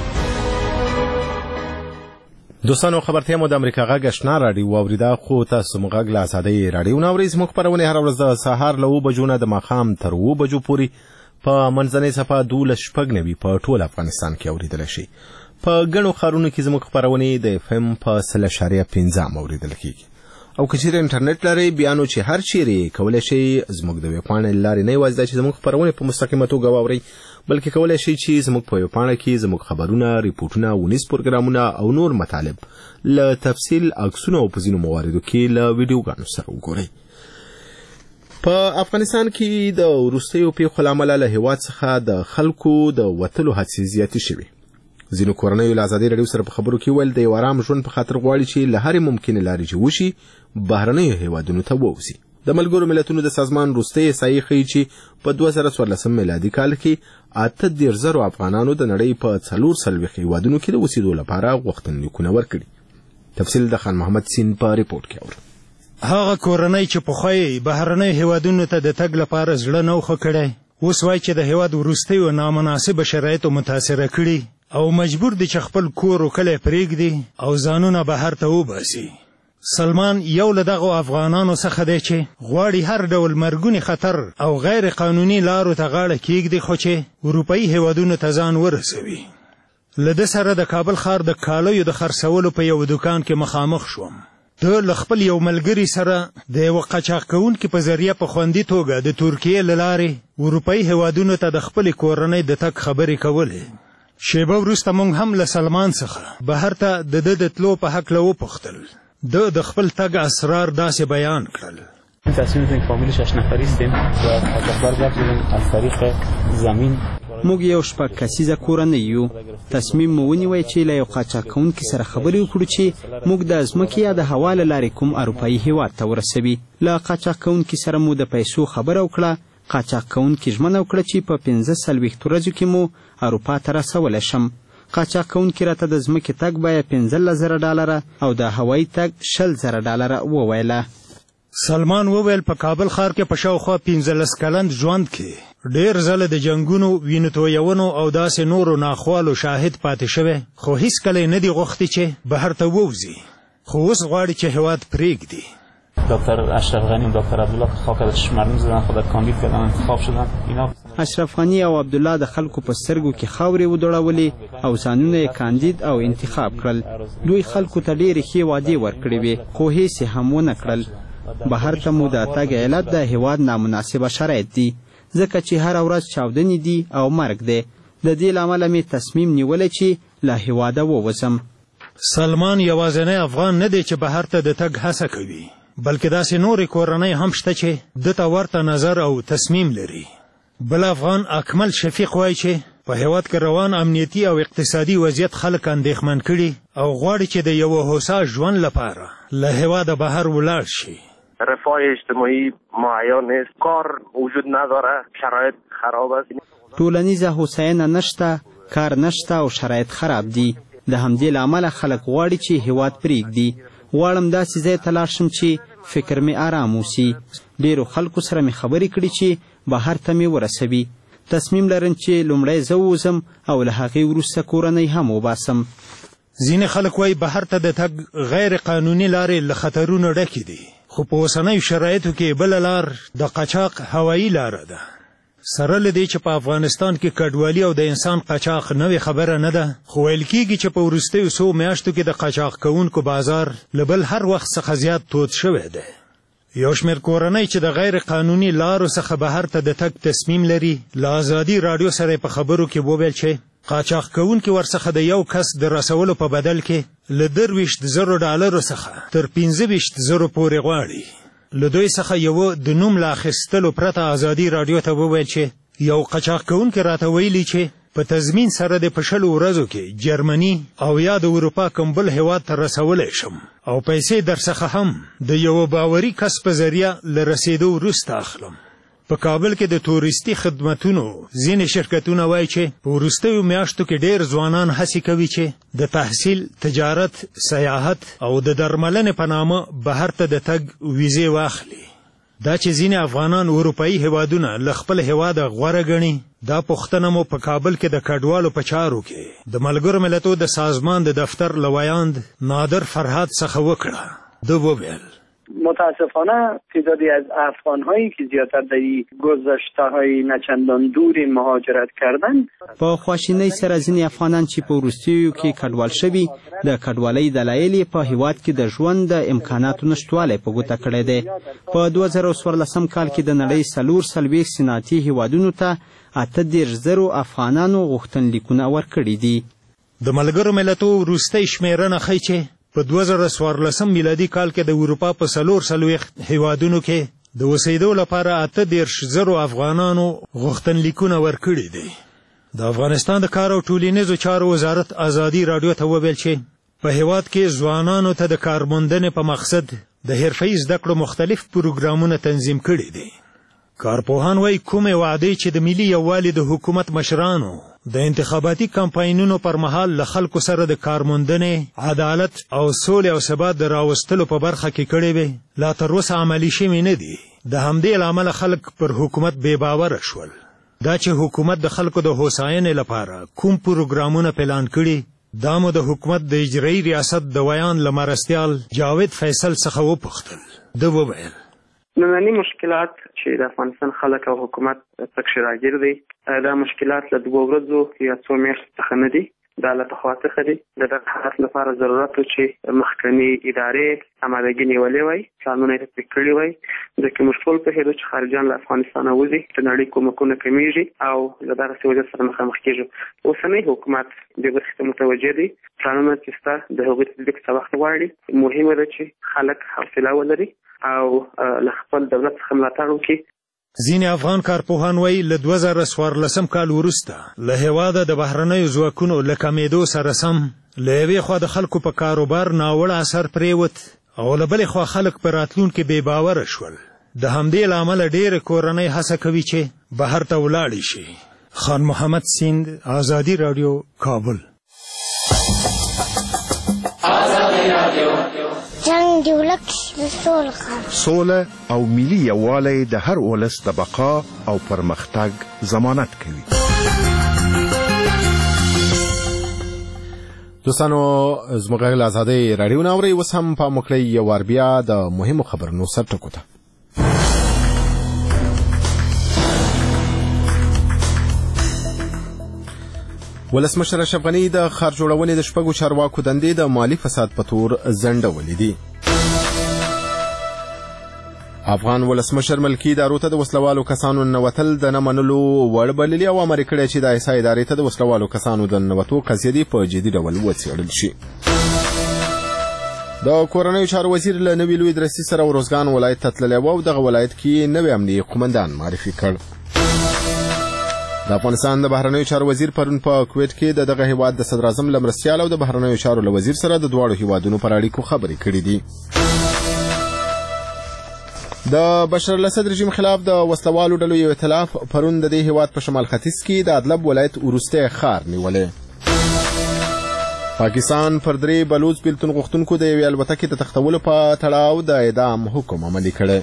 [SPEAKER 1] دوستانو خبرتیا مو د امریکا غږ آشنا راډیو واوریده، خو تاسو مو غږ له ازادۍ راډیو نه اورئ. زموږ خپرونې هره ورځ د سهار له اووه بجو نه د ماښام تر اووه بجو پورې په منځنۍ صفحه دولس شپږ نوي په ټول افغانستان کې اوریدلی شي. په ګڼو ښارونو کې زموږ خپرونې د اف ام په سل اشاریه پنځه اوریدل کېږي. او که چیرې انټرنیټ لرئ بیا نو چې هر چیرې کولی شئ زموږ د ویبپاڼې له لارې نه یوازې دا چې زموږ خپرونې په مستقیمه توګه واورئ، بلکې کولی شئ چې زموږ په ویبپاڼه کې زموږ خبرونه، ریپورټونه، ونیز پروګرامونه او نور مطالب له تفصیل، عکسونه او په ځینو مواردو کې له ویډیوګانو سره وګورئ. په افغانستان کې د وروستیو پیښو له امله له هېواد څخه د خلکو د وتلو هڅې زیاتې شوې. ځینو کورنیو له ازادي راډیو سره په خبرو کې ویل د یو ارام ژوند په خاطر غواړي چې له هرې ممکنې لارې چې وشي بهرنیو هېوادونو ته ووځي. د ملګرو ملتونو د سازمان وروستۍ احصایې ښیي چې په دوه زره څوارلسم میلادي کال کې اته دېرش زرو افغانانو د نړۍ په څلور څلوېښت هېوادونو کې د اوسېدو لپاره غوښتنلیکونه ورکړي. تفصیل د خان محمد سین په ریپورټ کې اورو.
[SPEAKER 15] هغه کورنۍ چې پخوا یې بهرنیو هیوادونو ته د تګ لپاره زړه نه وښه کړی اوس وایي چې د هیواد وروستیو نامناسبه شرایطو متاثره کړي او مجبور دي چې خپل کور و کلی پرېږدي او ځانونه بهر ته وباسي. سلمان یو له دغو افغانانو څخه دی چې غواړي هر ډول مرګونی خطر او غیر قانوني لارو ته غاړه کیږدي خو چې اروپایي هیوادونو ته ځان ورسوي. له ده سره د کابل ښار د کالیو د خرڅولو په یو دوکان کې مخامخ شوم. ده له خپل یو ملګري سره د یوه قاچاق کوونکي په ذریعه په خوندي توګه د ترکیې له لارې اروپایي هیوادونو ته د خپلې کورنۍ د تګ خبرې کولې. شیبه وروسته موږ هم له سلمان څخه بهر ته د ده د تلو په هکله وپوښتل. ده د خپل تګ اسرار داسې بیان کړل.
[SPEAKER 16] تصمیم داریم فامیل شش نفری هستیم و قاچاقبر رفتیم از طریق زمین.
[SPEAKER 17] موږ یو شپږ کسیزه کورنۍ یو. تصمیم مو ونیوی چې له یو قاچاق کوونکي سره خبرې وکړو چې موږ د ځمکې یا د هوا له لارې کوم اروپایي هیواد ته ورسوي. له قاچاق کوونکي سره مو د پیسو خبره وکړه. قاچاق کوونکي ژمنه وکړه چې په پنځه څلوېښتو ورځو کې مو اروپا ته رسولی شم. قاچاق کوونکي راته د ځمکې تګ بیه پنځلس زره ډالره او د هوایي تګ شل زره ډالره وویله.
[SPEAKER 15] سلمان وویل په کابل ښار کې په شاوخوا پنځلس کلند ژوند کې ډېر ځله د جنګونو وینو تویونو او داسې نورو ناخوالو شاهد پاتې شوی خو هیڅکله یې نه دي غوښتي چې بهر ته ووځي خو اوس غواړي چې هیواد پرېږدي.
[SPEAKER 16] دکتر اشرف غنی و دکتر عبدالله که خاک ازش مردم زدن خود کاندید کردن انتخاب شدن اینا.
[SPEAKER 17] اشرف غنی او عبدالله د خلکو په سترګو کې خاورې ودړولې او ځانونه یې کاندید او انتخاب کړل. دوی خلکو ته ډېرې ښې وعدې ورکړې وې خو هېڅ یې هم ونه کړل. بهر ته مو د تګ علت د هیواد نامناسبه شرایط دي ځکه چې هره ورځ چاودنې دي او مرګ دی. د دې له امله مې تصمیم نیولی چې له هیواده ووځم.
[SPEAKER 15] سلمان یوازینی افغان نه دی چې بهر ته د تګ هڅه کوي بلکې داسې نورې کورنۍ هم شته چې ده ته ورته نظر او تصمیم لري. بل افغان اکمل شفیق وایي چې په هیواد کې روان امنیتي او اقتصادي وضعیت خلک اندېښمن کړي او غواړي چې د یوه هوسا ژوند لپاره له هیواده بهر ولاړ شي.
[SPEAKER 18] رفاه اجتماعی معین نیست، کار وجود نداره، شرایط خراب است.
[SPEAKER 17] ټولنیزه هوساینه نشته، کار نشته او شرایط خراب دي. د همدې له امله خلک غواړي چې هیواد پرېږدي. غواړم داسې ځای ته لاړ شم چې فکر مې آرام اوسي. ډېرو خلکو سره مې خبرې کړي چې بهر ته مې ورسوي. تصمیم لرم چې لومړی زه ووځم او له هغې وروسته کورنۍ هم وباسم.
[SPEAKER 15] ځینې خلک وایي بهر ته د تګ غیر قانوني لارې له خطرونو ډکې دي خو په اوسنیو شرایطو کې بله لار د قاچاق هوایي لاره ده. سره له دې چې په افغانستان کې کډوالي او د انسان قاچاق نوې خبره نه ده خو ویل کېږي چې په وروستیو څو میاشتو کې د قاچاق کوونکو بازار له بل هر وخت څخه زیات تود شوی دی. یو شمېر کورنۍ چې د غیر قانوني لارو څخه بهر ته د تګ تصمیم لري له ازادي راډیو سره په خبرو کې وویل چې قاچاق کوونکي ورڅخه د یو کس د رسولو په بدل کې له درویشت زرو ډالرو څخه تر پنځه ویشت زرو پورې غواړي. له دوی څخه یوه د نوم له اخیستلو پرته ازادي راډیو ته وویل چې یو قاچاق کوونکی راته ویلي چې په تضمین سره د په شلو ورځو کې جرمني او یا د اروپا کوم بل هیواد ته رسولی شم او پیسې درڅخه هم د یوه باوري کس په ذریعه له رسېدو وروسته اخلم. په کابل کې د تورستي خدمتونو ځینې شرکتونه وایي چې په وروستیو میاشتو کې ډېر ځوانان هڅې کوي چې د تحصیل، تجارت، سیاحت او د درملنې په نامه بهر ته د تګ ویزې واخلي. دا چې ځینې افغانان اروپایي هیوادونه له خپل هیواده غوره ګڼي دا پوښتنه مو په کابل کې د کډوالو په چارو کې د ملګرو ملتونو د سازمان د دفتر له ویاند نادر فرهاد څخه وکړه. ده وویل
[SPEAKER 19] متاسفانه تعدادی از افغان‌هایی که زیاتر در گذشته‌های نچندان دوری مهاجرت کردند
[SPEAKER 17] په خواشینۍ سره ځینې افغانان چې په وروستیو کې کډوال شوي د کډوالۍ دلایل یې په هیواد کې د ژوند د امکاناتو نشتوالی په ګوته کړی دی. په دوه زره څوارلسم کال کې د نړۍ څلور څلوېښت صنعتي هیوادونو ته اته دېرش زرو افغانانو غوښتنلیکونه ورکړي دي.
[SPEAKER 15] د ملګرو ملتونو وروستۍ شمېرنه ښیي چې په دوه زره څوارلسم میلادي کال کې د اروپا په څلور څلوېښت هیوادونو کې د اوسېدو لپاره اته دېرش زرو افغانانو غوښتنلیکونه ورکړي دي. د افغانستان د کار او ټولنیزو چارو وزارت ازادي راډیو ته وویل چې په هیواد کې ځوانانو ته د کارموندنې په مقصد د حرفه‌ایي زده کړو مختلف پروګرامونه تنظیم کړي دي. کارپوهان وایي کومې وعدې چې د ملي یووالي د حکومت مشرانو د انتخاباتي کمپاینونو پر مهال له خلکو سره د کارموندنې، عدالت او سولې او ثبات د راوستلو په برخه کې کړې وې، لا تر اوسه عملي شوي نه دي. د همدې له امله خلک پر حکومت بې باوره شول. دا چې حکومت د خلکو د هوساینې لپاره کوم پروګرامونه پلان کړي، دا مو د حکومت د اجرایي ریاست د ویان له مرستیال جاوید فیصل څخه وپوښتل. ده وویل
[SPEAKER 20] نننی مشکلات چې د افغانستان خلک او حکومت پکې راګیر دي، دا مشکلات له دوه ورځو یا څو میاشتو څخه نه دي، دا له پخوا څخه دي. د دغه حالت لپاره ضرورت و چې مخکني ادارې امادګي نیولې وای، پلانونه یې تطبیق کړي وای، ځکه موږ ټول پوهېدو چې خارجیان له افغانستانه وځي، د نړۍ کومکونه کمیږي او له دغسې وضعیت سره مخامخ کېږو. اوسنی حکومت دې برخې ته متوجه دی، پلانونه چې شته د هغوی تطبیق څه وخت غواړي. مهمه ده چې خلک حوصله ولري او له خپل دولت څخه ملاتړ وکړي.
[SPEAKER 15] ځینې افغان کارپوهان وایي له دوه زره څوارلسم کال وروسته له هېواده د بهرنیو ځواکونو له کمېدو سره سم له یوې خوا د خلکو په کاروبار ناوړه اثر پرېوت او له بلې خوا خلک په راتلونکي بې باوره شول. د همدې له امله ډېرې کورنۍ هڅه کوي چې بهر ته ولاړې شي. خان محمد سیند، آزادي راډیو، کابل.
[SPEAKER 21] جنگ دی ولک د سوله
[SPEAKER 22] سوله او ملي یووالی د هر ولس د بقا او پرمختګ ضمانت کوي.
[SPEAKER 1] دوستانو زموږ غږ له ازادۍ راډیو نه اورئ. اوس هم پام وکړئ یو وار بیا د مهمو خبرونو سرټکو ته. ولسمشر اشرف غني د ښار جوړونې د شپږو چارواکو دندې د مالي فساد په تور ځنډولې دي. افغان ولسمشر ملکي ادارو ته د وسلوالو کسانو ننوتل د نه منلو وړ بللي او امر کړی چې د ایسا ادارې ته د وسلوالو کسانو د ننوتو قضیه دې په جدي ډول وڅېړل شي. د کورنیو چارو وزیر له نوي لوی درسي سره ورزګان ولایت ته تللی و او دغه ولایت کې نوی امنیتي قومندان معرفي کړ. د افغانستان د بهرنیو چارو وزیر پرون په کویټ کې د دغه هیواد د صدر اعظم له مرستیال او د بهرنیو چارو له وزیر سره د دواړو هیوادونو پر اړیکو خبرې کړې دي. د بشر الاسد رژیم خلاف د وسلوالو ډلو یو ائتلاف پرون د دې هیواد په شمال ختیځ کې د ادلب ولایت وروستی ښار نیولی. پاکستان پر درې بلوچ بیلتون غوښتونکو د یوې الوتکې د تختولو په تړاو د اعدام حکم عملي کړی.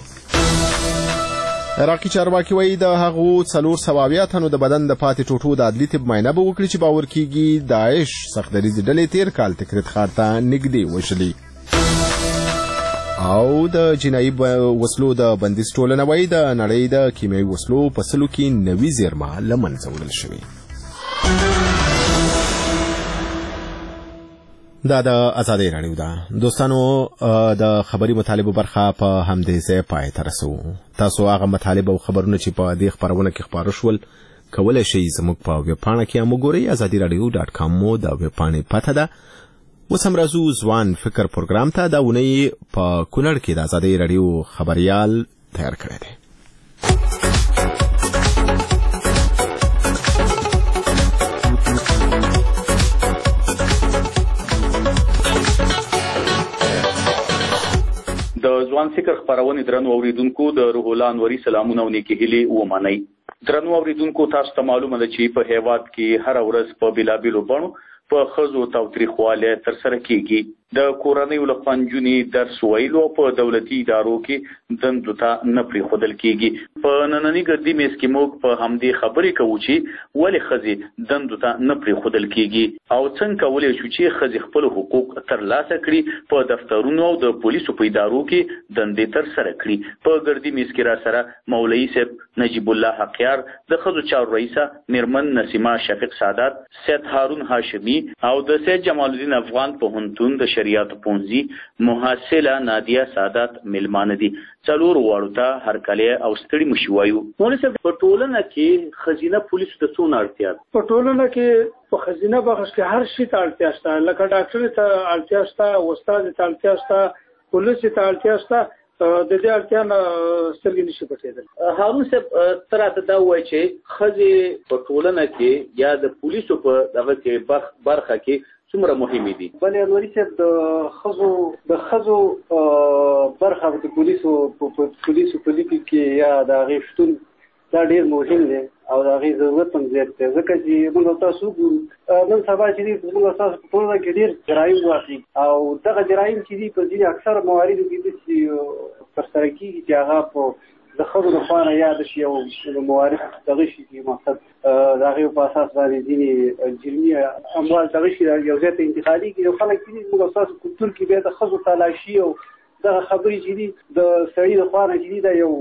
[SPEAKER 1] عراقي چارواکي وایي د هغو څلور سوه اویا تنو د بدن د پاتې ټوټو د عدلي طب معاینه به وکړي چې باور کېږي داعش سختدریځې ډلې تېر کال تکریت ښار ته نږدې وشلي. او د جنایي وسلو د بندیز ټولنه وایي د نړۍ د کیمیاوي وسلو په سلو کې نوي زیرمه له منځه وړل شوې. دا د ازادۍ راډیو ده. دوستانو د خبري مطالبو برخه په همدې ځای پای ته رسوو. تاسو هغه مطالب او خبرونه چې په دې خپرونه کې خپاره شول کولی شئ زموږ په ویبپاڼه کې هم وګورئ. ازادي راډیو ډاټ کام مو د ویبپاڼې پته ده. اوس هم راځو ځوان فکر پروګرام ته. دا اونۍ په کونړ کې د ازادۍ راډیو خبریال تیار کړی دی.
[SPEAKER 23] د ځوان فکر خبرونه درنو اوریدونکو د روح الله انوري سلامونه او نیکی هیلي ومنئ. درنو اوریدونکو تاسو ته معلومه ده چې په هیواد کې هر ورځ په بلابلو بڼو په خزو تاوتریخواله تر سره کیږي. د کورنۍ له خنجونی درس ویلو په دولتي ادارو کې دندو ته نه پریښودل کیږي. په نننی ګردی میز کې موږ په همدې خبرې کوو چې ولې ښځې دندو ته نه پریښودل کیږي او څنګه کولی شو چې ښځې خپل حقوق ترلاسه کړي، په دفترونو او د پولیسو په ادارو کې دندې تر سره کړي. په ګردی میز کې را سره مولوي صاحب نجیب الله حقیار، د ښځو چارو رئیسه میرمن نسیمه شفیق سادات، سید هارون هاشمي او د سید جمال الدین افغان پوهنتون د شریعت پونځي محصله نادیه سادات ملمانه دي. څلور واړو ته هرکلی او ستړي مشي وایو. مولوي صاحب په ټولنه کې خزینه پولیسو ته څونه اړتیا ده؟
[SPEAKER 24] په ټولنه کې په خزینه بخش کې هر شي ته اړتیا شته، لکه ډاکټر ته اړتیا شته، استاد ته اړتیا شته، پولیس ته اړتیا شته. د دې اړتیا نه سترګې نشي پټېدل.
[SPEAKER 23] هارون صاحب ته راته دا وایي چې ښځې په ټولنه کې یا د پولیسو په دغه کې برخه کې څومره مهمې دي؟
[SPEAKER 24] بلې انوري صاحب د ښځو د ښځو برخه د پولیسو په پولیسو په لیکو کې یا د هغې شتون دا ډېر مهم دی او د هغې ضرورت هم زیات دی ځکه چې موږ تاسو وګورو نن سبا چې دي موږ تاسو په ټولنه کې ډېر جرایم واقع او دغه جرایم چې دي په ځینې اکثره مواردو کې داسې ترسره کېږي چې هغه په د ښځو لخوا نه یاد شي او موارد دغه شي چې مقصد د هغې په اساس باندې ځینې جرمي اموال دغه شي یو ځای ته انتقالي کړي او خلک چې دي موږ ستاسو کلتور کې بیا د ښځو تلاشي او دغه خبرې چې دي د سړي لخوا نه چې دي دا یو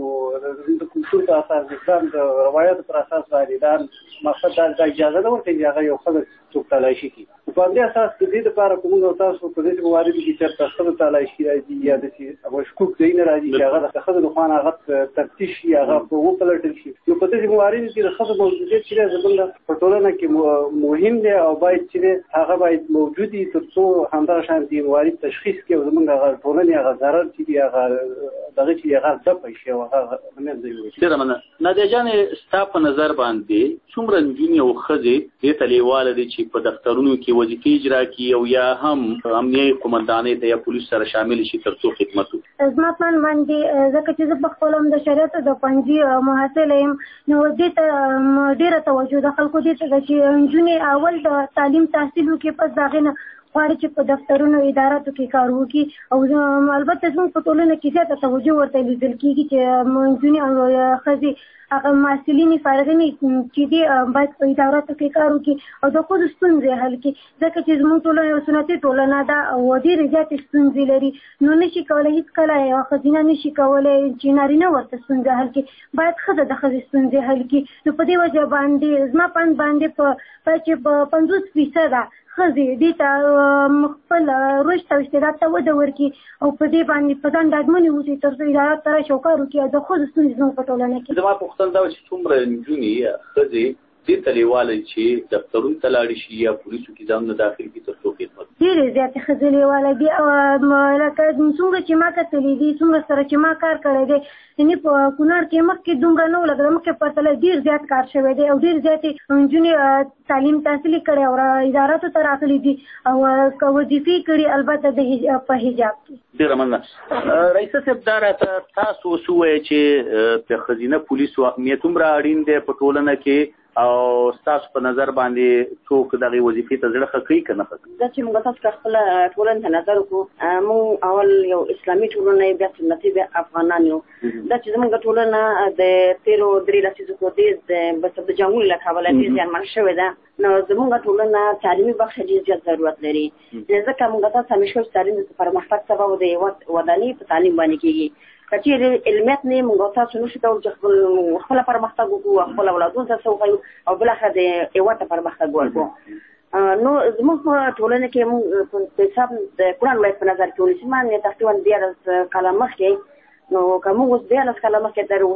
[SPEAKER 24] د کلتور په اساس د اسلام د روایاتو پر اساس باندې دا مقصد دا اجازه نه ورکوي چې هغه یو ښځه څوک تلاشي کړي په همدې اساس د دې دپاره که موږ تاسو په داسې مواردو کې چېرته ښځو تلاشي راځي یا داسې مشکوک ځایونه راځي چې هغه د ښځو لخوا نه هغه تفتیش شي هغه وپلټل شي نو په داسې مواردو کې د ښځو موجودیت چې دی زموږ په ټولنه کې مهم دی او باید چې دی هغه باید موجود وي تر څو همدغه شانتې موارد تشخیص کړي او زموږ هغه ټولنې هغه ضرر چې دی هغه دغه چې هغه دفع شي او هغه له منځه یوړي.
[SPEAKER 23] ډېره مننه. نادیه جانې ستا په نظر باندې څومره نجونې او ښځې دې ته لیواله دي چې په دفترونو کې وظیفې اجرا کړي او یا هم امنیه قومندانۍ ته یا پولیسو سره شامل شي تر څو خدمت وکړي؟
[SPEAKER 2] زما پلان باندې ځکه چې زه په خپل هم د شریعت د پوهنځي محصله یم نو دې ته ډېره توجه د خلکو دې ته ده چې نجونې اول د تعلیم تحصیل وکړي پس د هغې نه غواړي چې په دفترونو اداراتو کې کار وکړي او البته زموږ په ټولنه کې زیاته توجه ورته لیدل کېږي چې نجونې او ښځې هغه محصلین فارغین چې دي باید په اداراتو کې کار وکړي او د ښځو ستونزې حل کړي ځکه چې زموږ ټولنه یو سنتي ټولنه ده او ډېرې زیاتې ستونزې لري نو نشي کولی هېڅکله یوه ښځینه نشي کولی چې نارینه ورته ستونزه حل کړي باید ښځه د ښځې ستونزې حل کړي نو په دې وجه باندې زما پند باندې په چې په پنځوس فیصده ښځې دې ته خپل رشد او استعداد ته وده ورکړي او په دې باندې په ځان ډاډمنې اوسي تر څو ادارات ته راشي او کار وکړي او د ښځو ستونزې زموږ په ټولنه کې.
[SPEAKER 23] زما پوښتنه دا وه چې څومره نجونې ښځې دې ته لیواله چې دفترونو ته لاړې شي یا پولیسو کې ځانونه داخل کړي تر څو خدمت
[SPEAKER 2] ډېرې زیاتې ښځې لیواله دي او لکه څومره چې ما کتلي دي څومره سره چې ما کار کړی دی یعنې په کونړ کې مخکې دومره نه و لکه د مخکې پرتله ډېر زیات کار شوی دی او ډېر زیاتې نجونې تعلیم تحصیلي کړی او اداراتو ته راغلي دي او وظیفې کړي البته د په حجاب کې.
[SPEAKER 23] ډېره مننه. رئیسه صاحب دا راته تاسو اوس ووایئ چې د ښځینه پولیسو اهمیت هومره اړین دی په ټولنه کې او ستاسو په نظر باندې څوک دغې وظیفې ته زړه ښه کوي که نه ښه کوي؟
[SPEAKER 3] دا چې موږ تاسو ته خپله ټولنې ته نظر وکړو موږ اول یو اسلامي ټولنه یو بیا سنتي بیا افغانان یو دا چې زموږ ټولنه د تېرو درې لسیزو کې ډېر د جنګونو له کبله ډېر زیانمنه شوې ده نو زموږ ټولنه تعلیمي بخش ډېر زیات ضرورت لري ځکه موږ تاسو همیشه وایو چې تعلیم د پرمختګ سبب د هېواد ودانۍ په تعلیم باندې کېږي که چېرې علمیت نه موږ تاسو نشو کولی چې خپل خپله پرمختګ وکړو خپل اولادونو ته څه وښیو او بالاخره د هېواد ته پرمختګ ورکړو نو زموږ په ټولنه کې موږ په حساب د کونړ ولایت په نظر کې ونیسو ما تقریبا دیارلس کاله مخکې نو که موږ اوس دیارلس کاله مخکې در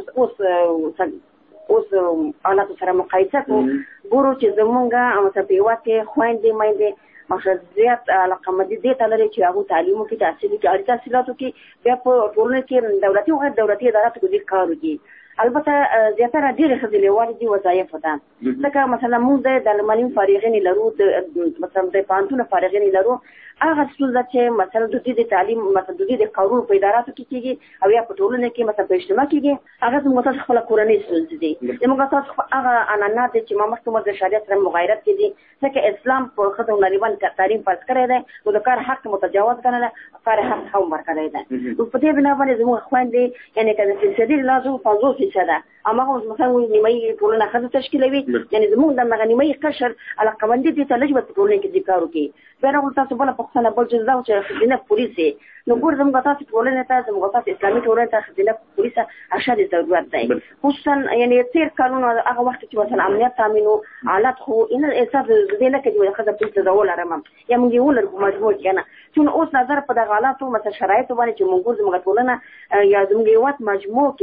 [SPEAKER 3] اوس اوس حالاتو سره مقایسه کړو ګورو چې زموږ په هېواد کې خویندې میندې مقصد زیات علاقمندي دې ته لري چې هغوی تعلیم وکړي تحصیل وکړي اړتیا تحصیلاتو کې بیا په ټولنه کې دولتي او غیر دولتي اداراتو کې ډېر کار وکړي البته زیاتره ډېرې ښځې لیوالې دي وظایفو ته ځکه مثلا موږ د المانیم فارغینې لرو مثلا د پوهنتونه فارغینې لرو هغه ستونزه چې مثلا د دوی د تعلیم مثلا د دوی د کارونو په اداراتو کې کېږي او یا په ټولنه کې مثلا په اجتماع کېږي هغه زموږ تاسو خپله کورنۍ ستونزې دي زموږ تاسو هغه عنعنات دي چې ما مخکې عمر د شریعت سره مغایرت کې دي ځکه اسلام په ښځو او نارینه تعلیم فرض کړی دی نو د کار حق متجاوز ګڼلی کار حق هم ورکړی دی نو په دې بنا باندې زموږ خویندې یعنې که د فیصدي لازم پنځوس فیصده هماغه اوس مثلا نیمایي ټولنه ښځه تشکیلوي یعنې زموږ دغه نیمایي قشر علاقمندي دې ته لږ به په ټولنه کې دې کار وکړي بیا راغلو تاسو بله پوښتنه بل جز دا و چې ښځینه پولیس یې نو ګور زموږ تاسو ټولنې ته زموږ تاسو اسلامي ټولنې ته ښځینه پولیس اشد ضرورت دی خصوصا یعنې تېر کلونه هغه وخت چې مثلا امنیت تامین و حالات خو این احساس دې نه کوي چې ښځه پولیس ته زه ولرم یا موږ یې ولرو په مجموع کې که نه چون اوس نظر په دغه حالاتو مثلا شرایطو باندې چې موږ ګور زموږ ټولنه یا زموږ هېواد مجموع کې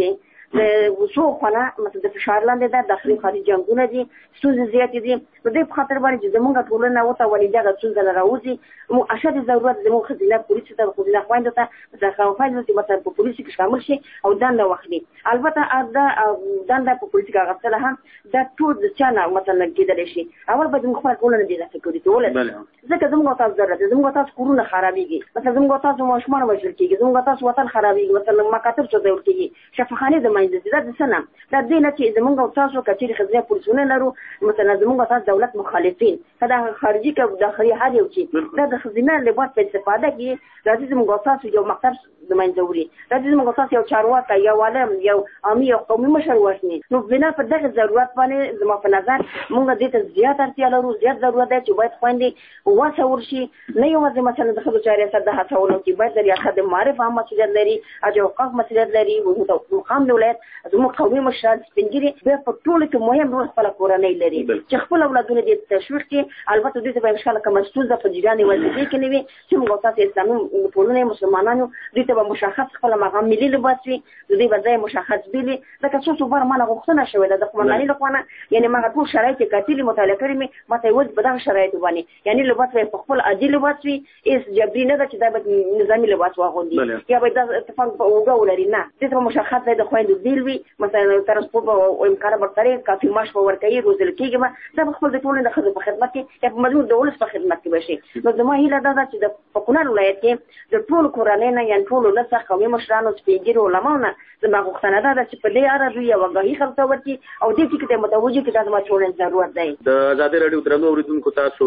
[SPEAKER 3] د وسو خونه مثلا د فشار لاندې ده، داخلي خارجي جنګونه دي، ستونزې زیاتې دي. په دې په خاطر باندې چې زموږ ټولنه وتواني دغه ستونزه نه راوځي، موږ اشد ضرورت زموږ ښځینه پولیسو ته ښځینه خویندو ته مثلا خویندو چې مثلا په پولیسو کې شامل شي او دنده واخلي. البته دا دنده په پولیسو کې اخیستل هم دا ټول د چا نه مثلا کېدلی شي. اول به زموږ خپله ټولنه دې داسې کړي کولی ځکه زموږ تاسو ضرورت دی، زموږ تاسو کورونه خرابېږي، مثلا زموږ تاسو ماشومان وژل کېږي، زموږ تاسو وطن خرابېږي، مثلا مکاتب چوځول کېږي، شفاخانې د منځه دي. دا د څه نه دا دې نه چې زموږ تاسو که چېرې ښځینه پولیسونه لرو، مثلا زموږ تاسو دولت مخالفین که دا خارجي که داخلي هر یو چې دا د ښځینه لباس په استفاده کې راځي زموږ تاسو یو مکتب د منځه وړي، راځي زموږ تاسو یو چارواکی، یو عالم، یو عامي، یو قومي مشر وژني. نو بنا په دغه ضرورت باندې زما په نظر موږ دې ته زیات اړتیا لرو، زیات ضرورت دی چې باید خویندې وهڅول شي. نه یوازې مثلا د ښځو چارې ریاست د هڅولو کې باید د ریاست د معارف هم مسؤلیت لري، د اوقاف مسؤلیت لري، مقام د ولایت زموږ قومي مشران سپین ږیري بیا په ټولو کې مهم رول خپله کورنۍ لري چې خپل اولادونه دې تشویق کړي. البته دوی ته به انشاءالله کومه ستونزه په جریان وظیفې کې نه وي چې موږ تاسو اسلامي ټولنې مسلمانانو دوی ته به مشخص خپل مقام ملي لباس وي، د دوی به ځای مشخص بيلي. لکه څو څو بار ما نه غوښتنه شوې ده د قومندانۍ لخوا نه، یعنې ما ټول شرایط یې کتلي مطالعه کړي مې، ما ته یې وایي په دغه شرایطو باندې یعنې لباس به یې په خپل عادي لباس وي، هېڅ جبري نه ده چې دا به نظامي لباس واغوندي یا به دا اتفاق په اوږه ولري. نه، دې ته به مشخص ځای د خویندو بیل وي، مثلا ترانسپورټ به امکان ورکړي، کافي معاش به ورکوي، روزل کېږي به دا به خپل د ټولنې د ښځو په خدمت کې یا په مجموع د ولس په خدمت کې به شي. نو زما هیله دا ده چې د په کونړ ولایت کې د ټولو کورنۍ نه یعنې ټولو ولس قومي مشرانو، سپین ږیرو، علماو نه زما غوښتنه دا ده چې په دې اړه دوی یو آګاهي خلکو ته ورکړي او دې ټکي ته متوجه کړي دا زما ټولنې ضرورت دی.
[SPEAKER 23] د ازادي راډیو درنو اورېدونکو تاسو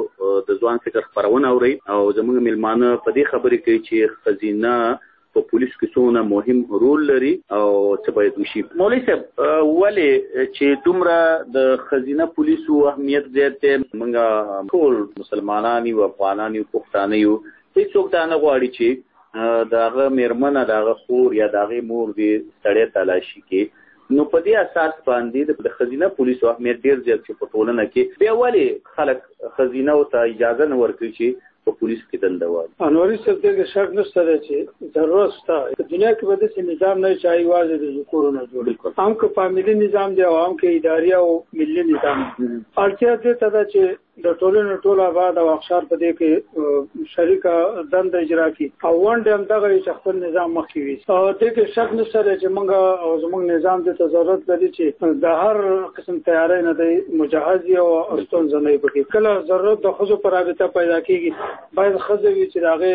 [SPEAKER 23] د ځوان فکر خپرونه اورئ او زموږ میلمانه په دې خبرې کوي چې ښځینه په پولیسو کې څومره مهم رول لري او څه باید وشي. مولوي صاحب ولې چې دومره د ښځینه پولیسو اهمیت زیات دی؟ موږ ټول مسلمانان یو، افغانان یو، پښتانه یو، هېڅوک دا نه غواړي چې د هغه مېرمنه، د هغه خور یا د هغې مور دې سړی تلاشي کې. نو په دې اساس باندې د ښځینه پولیسو اهمیت ډېر زیات چې په ټولنه کې بیا ولې خلک ښځینهو ته اجازه نه ورکوي چې په پولیس کې دنده واخلي؟
[SPEAKER 24] انوري صاحب دغه شک نشته دی چې ضرورت شته. په دنیا کې به داسې نظام نه وي چې یوازې د ذکورو نه جوړ هم که فامیلي نظام دی او هم که اداري او ملي نظام. اړتیا دې ته ده چې د ټولنې ټول آباد او اقشار په دې کې شریکه دنده اجرا کړي او ونډه همدغه وي چې خپل نظام مخکې وي. دې کې شک نشته دی چې موږ او زموږ نظام دې ته ضرورت لري چې د هر قسم تیاری نه دی مجهز وي او ستونزه نه وي پکې. کله ضرورت د ښځو په رابطه پیدا کېږي باید ښځه وي چې د هغې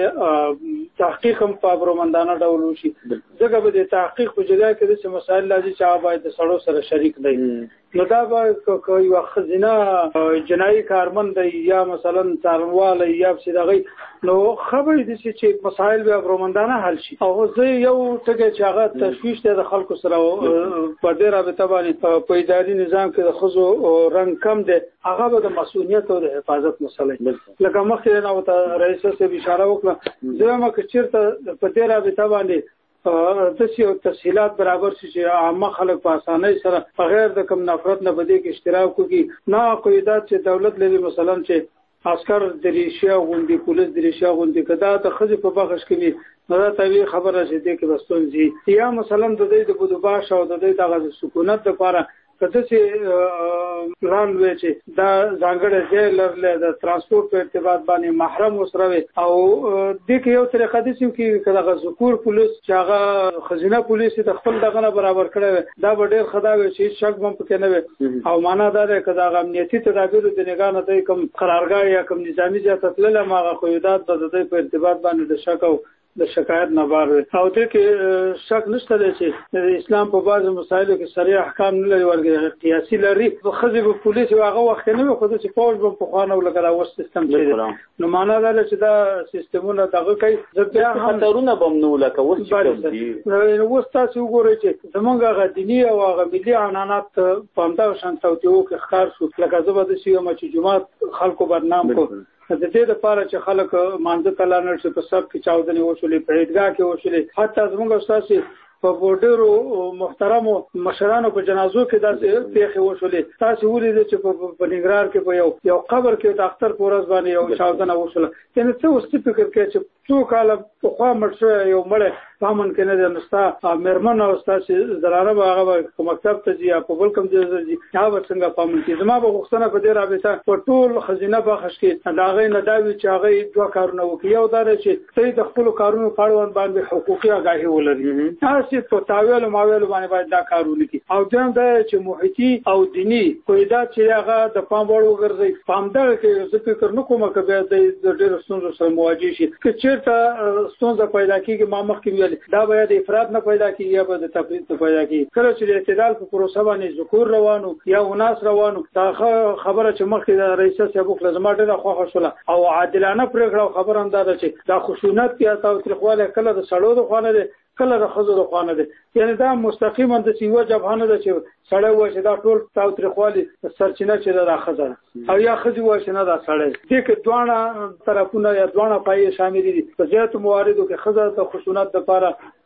[SPEAKER 24] تحقیق هم په ابرومندانه ډول وشي، ځکه به د تحقیق په جریان کې داسې مسایل راځي چې هغه باید د سړو سره شریک دی. نو دا به که یوه ښځینه جنایي کارمند دی یا مثلا څارنواله یا پسې دغی نو ښه به یې داسې چې مسایل به ابرومندانه حل شي. او زه یو ټکی چې هغه تشویش دی د خلکو سره په دې رابطه باندې په اداري نظام کې د ښځو رنګ کم دی، هغه به د مسؤلیت او د حفاظت مسله لکه مخکې نه ورته رئیس صاحب اشاره وکړه. زه وایم که چېرته په دې رابطه باندې داسې یو تسهیلات برابر شي چې عامه خلک په اسانۍ سره بغیر د کوم نفرت نه په دې کې اشتراک وکړي. نه قیودات چې دولت لري مثلا چې عسکر دریشیا غوندي، پولیس دریشیا غوندي، که دا د ښځې په بخش کې وي نو دا طبیعي خبره چې دې کې به ستونزې یا مثلا د دوی د بدوباش او د دوی دغه سکونت دپاره که داسې پلان وی چې دا ځانګړی ځای لرلی د ترانسپورټ په ارتباط باندې محرم ورسره وي او دې کې یو طریقه داسې وي چې که دغه ذکور پولیس چې هغه ښځینه پولیس د خپل دغه نه برابر کړی وي دا به ډېر ښه دا وي چې هېڅ شک به هم پکې نه وي. او معنا دا دی که د هغه امنیتي تدابیرو د نګاه نه دی کوم قرارګاه یا کوم نظامي ځای ته تللی هم هغه قیودات به د دوی په ارتباط باندې د شک او د شکایت نه بار وي. او دې کې شک نشته دی چې د اسلام په بعضو مسایلو کې صریح احکام نه لري، ورګې قیاسي لري. ښځې به پولیس یو هغه وخت کې نه وي خو داسې فوج به پخوانه و لکه دا اوس سیستم چې دی. نو معنا دا ده چې دا سیستمونه دغه کوي بیا
[SPEAKER 23] خطرونه به هم نه وو لکه اوس چې
[SPEAKER 24] اوس تاسې وګورئ چې زمونږ هغه دیني او هغه ملي عنعنات په همدغه شان توطیو کې ښکار شو. لکه زه به داسې یم چې جومات خلکو بدنام کړو د دې لپاره چې خلک مانځه ته لاړ شي، په سب کې چاودنې وشولې، په عیدګاه کې وشولې، حتی زموږ ستاسې په ډېرو محترمو مشرانو په جنازو کې داسې پېښې وشولې. تاسې ولیدل چې په ننګرهار کې په یو یو قبر کې د اختر په ورځ باندې یو چاودنه وشوله. یعنې څه اوس ته فکر کوې چې څو کاله پخوا مړ شوی یو مړی په امن کې نه دی، نو ستا مېرمن او ستاسې زنانه به هغه به مکتب ته ځي یا په بل کوم ځای ته ځي، هغه به څنګه په امن کې. زما به غوښتنه په دې رابطه په ټول ښځینه بخش کې د هغې نه دا وي چې هغې دوه کارونه وکړي. یو دا دی چې ته د خپلو کارونو په اړوند باندې حقوقي آګاهي ولري، هسې په تاویلو ماویلو باندې باید دا کار ونکړي. او دویم دا چې محیطي او دیني قیودات چې هغه د پام وړ وګرځي. په همدغه کې زه فکر نه کوم که بیا د ډېرو ستونزو سره مواجه شي. که چېرته ستونزه پیدا کېږي، ما مخکې ویل دا به یا د افراط نه پیدا کېږي یا به د تفریط نه پیدا کېږي. کله چې د اعتدال په پروسه باندې ذکور روانو یا وناس روانو، دا خبره چې مخکې د رئیسه صاحب وکړه زما ډېره خوښه شوله او عادلانه پرېکړه او خبره هم دا ده چې دا خشونت یا تاوتریخوالی کله د سړو د خوا نه دی کله د ښځو د خوا نه دی. یعنې دا مستقیما داسې یوه جبهه نه ده چې سړی ووایي چې دا ټول تاوتریخوالي سرچینه چې ده دا ښځه ده، او یا ښځې ووایي چې نه دا سړی. دې کې دواړه طرفونه یا دواړه پایې شاملې دي. په زیاتو مواردو کې ښځه د خشونت دپاره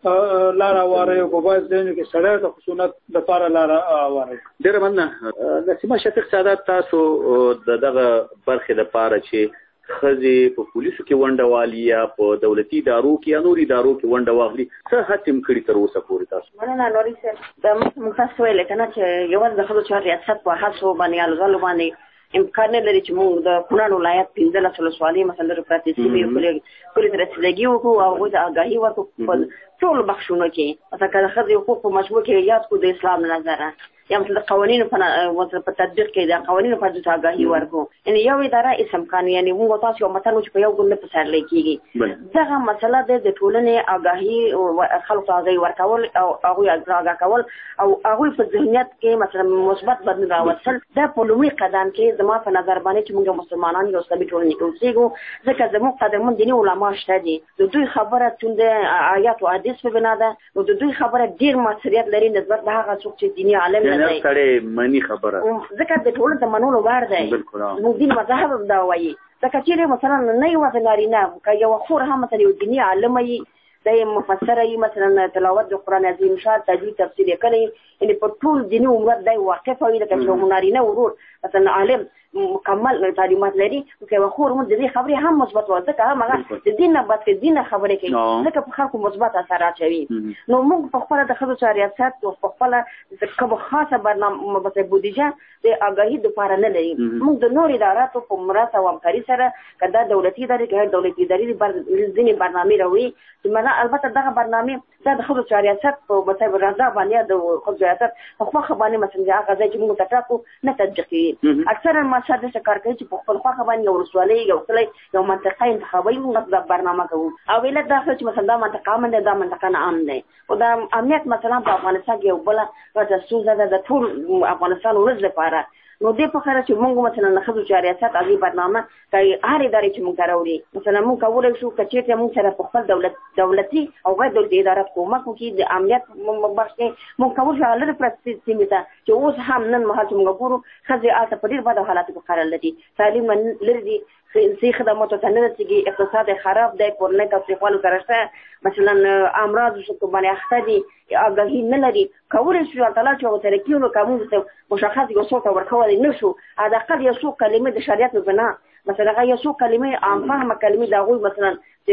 [SPEAKER 24] لاره هواروي او په بعض ځایونو کې سړی د خشونت دپاره لاره هواروي.
[SPEAKER 23] ډېره مننه. نسیمه شفیق سعادت، تاسو د دغه برخې دپاره چې ښځې په پولیسو کې ونډه والي یا په دولتي ادارو کې یا نورو ادارو کې ونډه واخلي، څه هڅې م کړي تر اوسه پورې تاسو؟
[SPEAKER 3] مننه نوري صاحب. د موږ تاسو ویلې که نه چې یوازې د ښځو چارو ریاست په هڅو باندې یا لوځلو باندې امکان نه لري چې موږ د کونړ ولایت پنځلس ولسوالۍ مثلا د پراتې سیمې پورې ته رسېدګي وکړو او هغوی ته آګاهي ورکړو په ټولو بخشونو کې. مثلا که د ښځې حقوق په مجموع کې یاد کړو د اسلام له نظره، یا مثلا د قوانینو په په تطبیق کې د قوانینو په ځای آګاهي ورکړو. یعنې یو اداره اسم کان، یعنې موږ تاسو یو متن چې په یو ګل نه پسرلی کېږي. دغه مسله د د ټولنې آګاهي خلکو ته آګاهي ورکول او هغوی آګاه کول او هغوی په ذهنیت کې مثلا مثبت بدلون راوستل، دا په لومړي قدم کې زما په نظر باندې چې موږ مسلمانان یو اسلامي ټولنې کې اوسېږو، ځکه زموږ قدمون دیني علما شته دي. د دوی خبره چون د آیات او حدیث په بنا ده، نو د دوی خبره ډېر مؤثریت لري نسبت د هغه څوک چې دیني عالم نه دی.
[SPEAKER 23] منی خبره
[SPEAKER 3] ځکه د ټولنې د منلو وړ دی. موږ دین مذهب هم دا وایي. ځکه چېرې مثلا نه یوازې نارینه که یوه خور هم مثلا یو دیني عالمه وي، د مفسره وي، مثلا تلاوت د قرآن عظیم شان تجوید تفسیر یې کړی، یعنې په ټول دیني امت دی واقف وي. لکه چې یو نارینه ورور مثلا عالم مکمل تعلیمات لري، که یوه خور هم د دې خبرې هم مثبت وه، ځکه هم هغه د دین نه بد دین نه خبرې کوي، ځکه په خلکو مثبت اثر اچوي. نو موږ په خپله د ښځو چارو ریاست په خپله کومه خاصه برنامه بودیجه د آګاهي دپاره نه لري. موږ د نورو اداراتو په مرسته او همکاري سره که دا دولتي ادارې که غیر دولتي ادارې ځینې برنامې راوړي، البته دغه برنامې دا د ښځو چارو ریاست په مطلب رضا باندې د ښځو ریاست په خوښه باندې مثلا هغه ځای چې موږ ته ټاکو نه تطبیق کېږي. اکثرا ماشاء داسې کار کوي چې په خپل خوښه باندې یو ولسوالۍ یو کلی یو منطقه انتخابوي، موږ دا برنامه کوو او علت دا چې مثلا دا منطقه امن دی، دا منطقه نه امن دی. او دا امنیت مثلا په افغانستان کې یو بله ستونزه ده د ټول افغانستان ولس لپاره. نو دې په خاطر چې موږ مثلا د ښځو چارو ریاست هغې برنامه که هر ادارې چې موږ ته راوړي، مثلا موږ کولی شو که چېرته موږ سره په خپل دولت دولتي او غیر دولتي ادارات کومک وکړي د امنیت بخش کې، موږ کولی شو هغه لرې پرتې سیمې ته چې اوس هم نن مهال چې موږ ګورو ښځې هلته په ډېر بدو حالاتو کې قرار لري، تعلیم لرې دي، صحي خدماتو ته نه رسېږي، اقتصاد خراب دی، کورنۍ تاوتریخوالو سره شته، مثلا امراضو باندې اخته دي، آګاهي نه لري. کولی شو الله تعالی چې هغو سره کېږو نو که موږ ته مشخص یو څوک ته ورکولی نه شو، حداقل یو څو کلمې د شریعت په بنا مثلا هغه یو څو کلمې عام فهمه کلمې د هغوی مثلا چې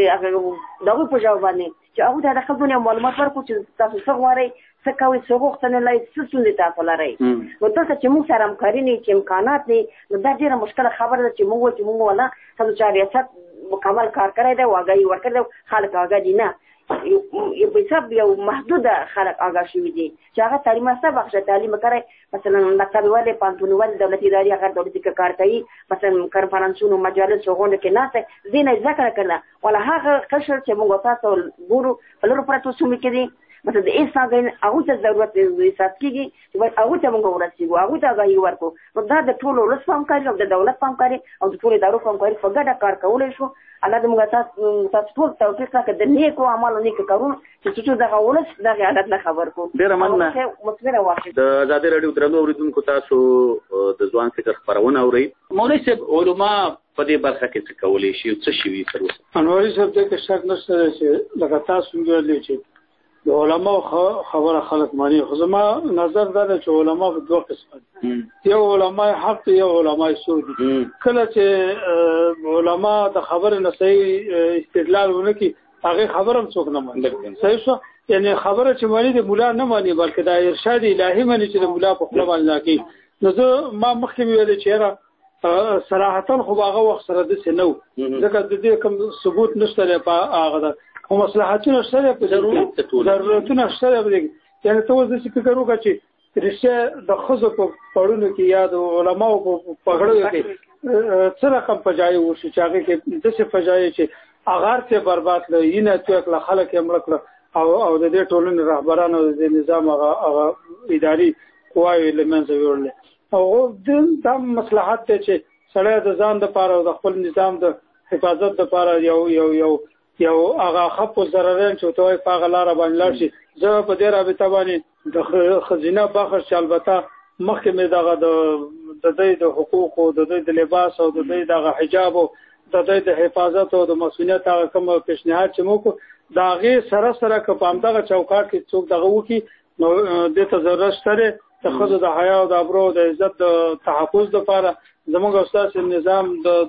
[SPEAKER 3] د هغوی په ژبه باندې چې هغوی ته حداقل دونه معلومات ورکړو چې تاسو څه غواړئ، څه کوئ، څه غوښتنې لرئ، څه ستونزې تاسو لرئ. نو دلته چې موږ سره همکاري نه وي، چې امکانات نه وي، نو دا ډېره مشکله خبره ده چې موږ وایو چې موږ والا ښځو چارو ریاست مکمل کار کړی دی او آګاهي ورکړی دی، خلک آګاه دي نه. یو حساب یو محدوده خلک آګاه شوي دي چې هغه تعلیم یافته بخشه تعلیم کړی، مثلا مکتب والې پوهنتون والې دولتي ادارې غیر دولتي کې کار کوي، مثلا کنفرانسونو مجالس غونډو کې ناسته دې نه زده کړه کړله، ولا هغه قشر چې موږ تاسو ګورو په لرو پرتو سیمو کې دي مثلا د احساس هغوی ته ضرورت احساس کېږي چې باید هغوی ته موږ ورسېږو، هغوی ته آګاهي ورکړو. نو دا د ټولو ولس په همکاري او د دولت په همکاري او د ټولو ادارو په همکاري په ګډه کار کولی شو. الله دې موږ تاسو ټول توفیق راکړي د نیکو اعمالو نیکو کارونو چې څو دغه ولس دغه عادت نه خبر کړو.
[SPEAKER 23] ډېره مننه.
[SPEAKER 3] مثمره واقع
[SPEAKER 23] د ازادي راډیو درنو اورېدونکو تاسو د ځوان فکر خپرونه اورئ. مولوي صاحب علما په دې برخه کې څه کولی شي او څه شوي تر اوسه؟
[SPEAKER 24] انواري صاحب دې کې شک نشته چې لکه تاسو ویلي چې د علماء خبره خلک مانی. خو زما نظر دا دی چې علما په دوه قسمه دي، یو علما حق یو علما سوء دي. کله چې علما د خبره نه صحیح استدلال ونه کړي هغه خبره هم څوک نه مانی. صحیح شو؟ یعنی خبره چې مانی د مولا نه مانی بلکې د ارشاد الهي مانی چې د مولا په خپل باندې کوي. نو زه ما مخکې ویل چې را صراحتا خو هغه وخت سره د سينو ځکه د دې کوم ثبوت نشته په هغه ده او مصلحتونه شته په ضرورت ضرورتونه شته به یعنی ته اوس څه فکر وکړه چې رښتیا د خزو په پړونو کې یا د علماو په پګړو کې څه رقم پجای وشي چې هغه کې د څه پجای چې اغار ته برباد لې نه تو کله خلک یې مړ او او د دې ټولنې رهبرانو د نظام هغه اداري قواوی لمنځه وړل او د مصلحت ته چې سړی د ځان د پاره او د خپل نظام د حفاظت د پاره یو یو یو یو هغه خپ ضررین چې توای په غلاره باندې لاړ شي. زه په دې رابطه باندې د خزینه بخښ چې البته مخکې مې دغه د د دې د حقوق او د دې د لباس او د دې دغه حجاب او د دې د حفاظت او د مسؤلیت هغه کوم پیشنهاد چې موږ دا غي سره سره که په همدغه چوکاټ کې څوک دغه وکي نو د ته ضرورت شته د خزو د حیا او د ابرو د عزت د تحفظ لپاره زموږ استاد نظام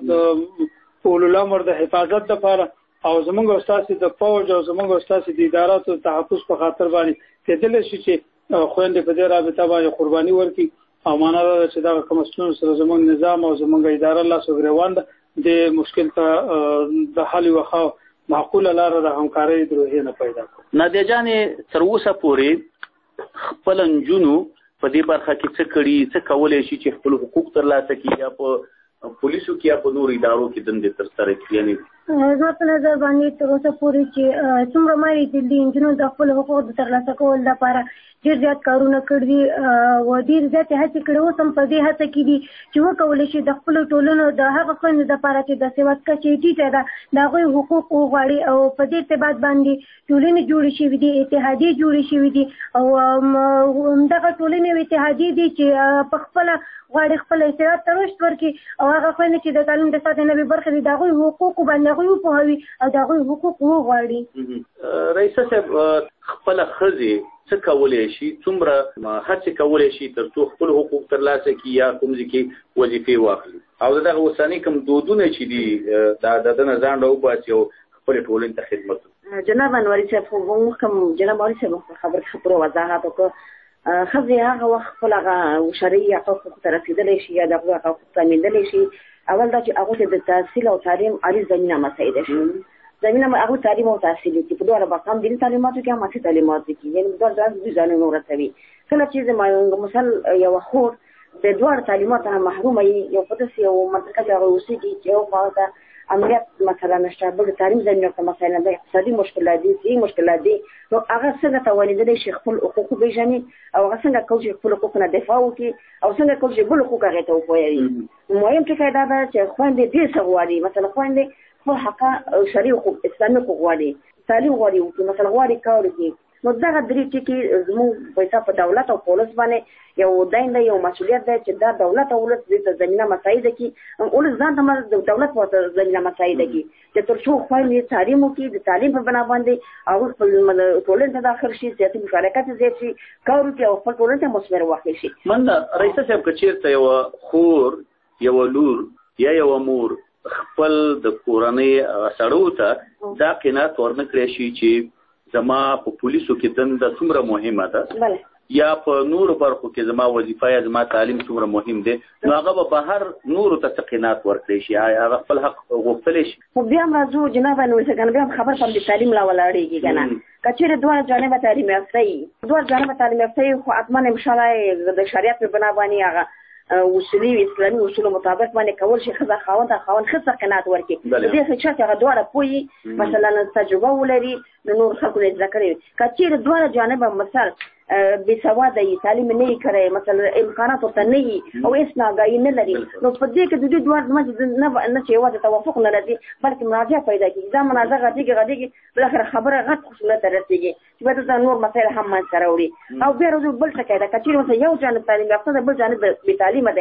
[SPEAKER 24] د اولو الامر د حفاظت لپاره او زموږ استاد د فوج او زموږ استاد د ادارات او تحفظ په خاطر باندې کېدل شي چې خويندې په دې رابطه باندې قرباني ورکړي. او معنا دا چې دا کوم څه سره زموږ نظام او زموږ اداره لا سوګریوان د مشکل ته د حل وخا معقوله لار د همکارۍ دروهې نه پیدا کړ.
[SPEAKER 23] نادیه جانې تر اوسه پورې خپل نجونو په دې برخه کې څه کړي څه کولای شي چې خپل حقوق ترلاسه کړي یا په پولیسو کې یا په نور ادارو کې دندې ترسره کړي. یعنی
[SPEAKER 2] زما په نظر باندې تر اوسه پورې چې څومره مایي د نجونو د خپل حقوق د ترلاسه کولو لپاره ډېر زیات کارونه کړي دي او ډېر زیاتې هڅې کړي. اوس هم په دې هڅه کې دي چې وکولی شي د خپلو ټولنو د هغه خویندو دپاره چې د سواد کچې ټیټه ده د هغوی حقوق وغواړي او په دې ارتباط باندې ټولنې جوړې شوي دي، اتحادیې جوړې شوي دي او همدغه ټولنې او اتحادیې دي چې په خپله غواړي خپل استعداد ته رشد ورکړي او هغه خویندې چې د تعلیم د سطحې نه بې برخې دي د هغوی حقوقو باندې هغوی وپوهوي او د هغوی حقوق وغواړي.
[SPEAKER 23] رئیسه صاحب خپله ښځې څه کولی شي څومره هڅې کولی شي تر څو خپل حقوق ترلاسه کړي یا کوم ځای کې وظیفې واخلي او د دغه اوسني کوم دودونه چې دي دا د ده نه ځان راوباسي او خپلې ټولنې ته خدمت وکړي.
[SPEAKER 3] جناب انوري صاحب خو موږ کوم جناب انوري صاحب خبرې ښه پوره وضاحت وکړو. ښځې هغه وخت خپل هغه شرعي حقوقو ته رسېدلی شي یا د هغوی حقوق تامېندلی شي. اول دا چې هغوی ته د تحصیل او تعلیم عالي زمینه مساعده شي. زمینه هغوی تعلیم او تحصیل چې په دواړه مقام دیني تعلیماتو کې هم عصري تعلیماتو کې یعنې دواړه ځان دوی ځانونه ورسوي. کله چې زما مثال یوه خور د دواړو تعلیماتو نه محرومه وي یو په داسې یو منطقه کې هغوی اوسېږي چې یو خوا ته امنیت مثلا نشته بل د تعلیم زمینه ورته مسایل د اقتصادي مشکلات دي صحي مشکلات دي نو هغه څنګه توانېدلی شي خپل حقوق وپېژني او هغه څنګه کولی شي خپل حقوق نه دفاع وکړي او څنګه کولی شي بل حقوق هغې ته وپوهوي. مهم ټکی دا ده چې خویندې ډېر څه غواړي مثلا خویندې خپل حقه شرعي حقوق اسلامي حقوق غواړي تعلیم غواړي وکړي مثلا غواړي کار وکړي. نو دغه درې ټکي زموږ پیسه په دولت او پولیس باندې یو دین دی یو مسؤلیت دی چې دا دولت او ولس دې ته زمینه مساعده کړي ولس ځان ته د دولت په زمینه مساعده کړي چې تر څو خویندې تعلیم وکړي د تعلیم په بنا باندې هغوی خپل ټولنې ته داخل شي سیاسي مشارکت زیات شي کار وکړي او خپل ټولنې ته مثمر واخلي شي.
[SPEAKER 23] مننه رئیسه صاحب که چېرته یوه خور یوه لور یا یوه مور خپل د کورنۍ سړو ته دا قناعت ورنه کړی شي چې زما په پولیسو کې دنده څومره مهمه ده یا په نورو برخو کې زما وظیفه یا زما تعلیم څومره مهم دی نو هغه به بهر نورو ته څه قناعت ورکړی شي هغه خپل حق غوښتلی شي.
[SPEAKER 3] خو بیا هم راځو جناب انوري صاحب بیا هم خبر په تعلیم لا ولاړېږي که نه که چېرې دواړه جانبه تعلیم یافته وي دواړه جانبه تعلیم یافته وي خو حتما انشاءالله د شریعت په بنا باندې هغه اصولي اسلامي اصولو مطابق باندې کول شي ښځه خاوند ته خاوند ښه څه قناعت ورکړي د دې څه چې هغه دواړه پوهي مثلا تجربه ولري د نور خلکو نه زده کړې وي که چېرې دواړه جانبه مثال بې سواده وي تعلیم نه یې کړی مثلا امکانات ورته نه وي او هېڅ ناګاهي نه لري نو په دې کې د دوی دواړو منځ نه چې یوازې توافق نه راځي بلکې منازعه پیدا کېږي دا منازعه غټېږي غټېږي بالاخره خبره غټ خصوصیت ته رسېږي چې بیا دلته نور مسایل هم منځته راوړي او بیا راځو بل ټکی ده که چېرې مثلا یو جانب تعلیم یافته ده بل جانب بې تعلیمه دی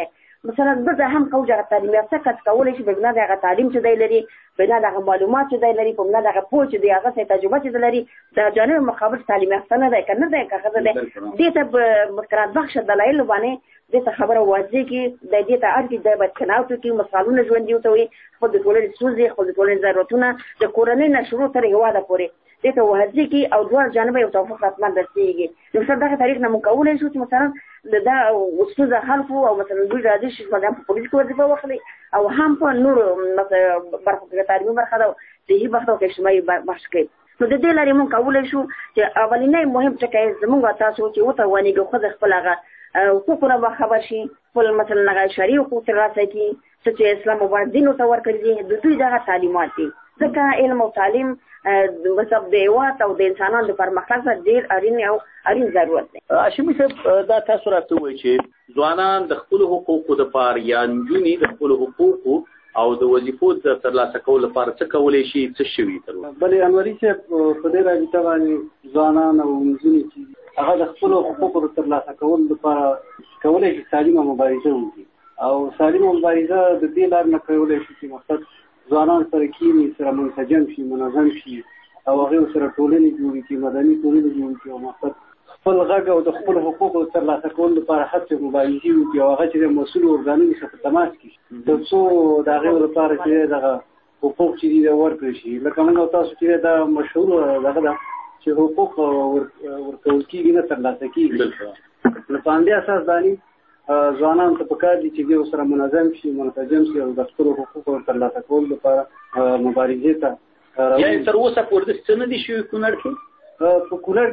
[SPEAKER 3] مثلا د هم کو جګه تعلیم یافته کس کولای شي بنا دغه تعلیم چې دی لري بنا دغه معلومات چې دی لري په بنا دغه پوه چې دی هغه څه تجربه چې لري د جانب مخابر تعلیم یافته نه دی کنه دی که خزه دی دې ته مسکرات بخش دلایل باندې دې ته خبره واضح کی د دې ته اړ کې د بدکناو کې مثالونه ژوند دی وي خو د ټولنې سوزي خو د ټولنې ضرورتونه د کورنۍ نشرو تر هواده پورې دې ته واضح کی او دوه جانب یو توافق راتمن رسیږي نو څنګه دغه تاریخ نه مکولای شو چې مثلا دا استاد خلفو او مثلا دوی راځي چې مثلا په پولیس کې وظیفه واخلي او هم په نور مثلا برخو کې تعلیمي برخه ده صحیح برخه او اجتماعي برخه کوي نو د دې لارې مونږ کولای شو چې اولینې مهم ټکی زموږ تاسو چې وته ونیګو خو د خپل هغه حقوقونه به خبر شي خپل مثلا هغه شرعي حقوق ترلاسه کړي چې اسلام مبارک دین ته ورکړي د دوی دغه تعلیمات دي ځکه علم او تعلیم مطلب د هیواد او د انسانانو د پرمختګ سره ډېر اړین او اړین ضرورت دی.
[SPEAKER 23] هاشمي صاحب دا تاسو راته وایي چې ځوانان د خپلو حقوقو دپاره یا نجونې د خپلو حقوقو او د وظیفو د ترلاسه کولو لپاره څه کولی شي څه شوي تر اوسه؟
[SPEAKER 24] بلې انوري صاحب په دې رابطه باندې ځوانان او نجونې چې هغه د خپلو حقوقو د ترلاسه کولو لپاره کولی شي سالمه مبارزه وکړي او سالمه مبارزه د دې لارې نه کولی شي چې مقصد ځوانان سره کینی سره منسجم شي منظم شي او هغه سره ټولنې جوړې کړي مدني ټولنې جوړې کړي او مقصد خپل غږ او د خپل حقوقو ترلاسه کولو لپاره هڅې مبارزې وکړي او هغه چې د مسؤلو ارګانونو سره په تماس کې شي تر څو د هغې لپاره چې دغه حقوق چې دي ورکړل شي لکه موږ تاسو چې دا مشهور دغه ده چې حقوق ورکول کېږي نه ترلاسه کېږي نو په همدې اساس باندې ځوانان ته پکار دي چې دوی سره منظم شي منسجم شي او د خپلو حقوقو ترلاسه کولو لپاره مبارزې ته
[SPEAKER 23] یعنې تر اوسه پورې څه نه دي شوي کونړ کې
[SPEAKER 24] په کونړ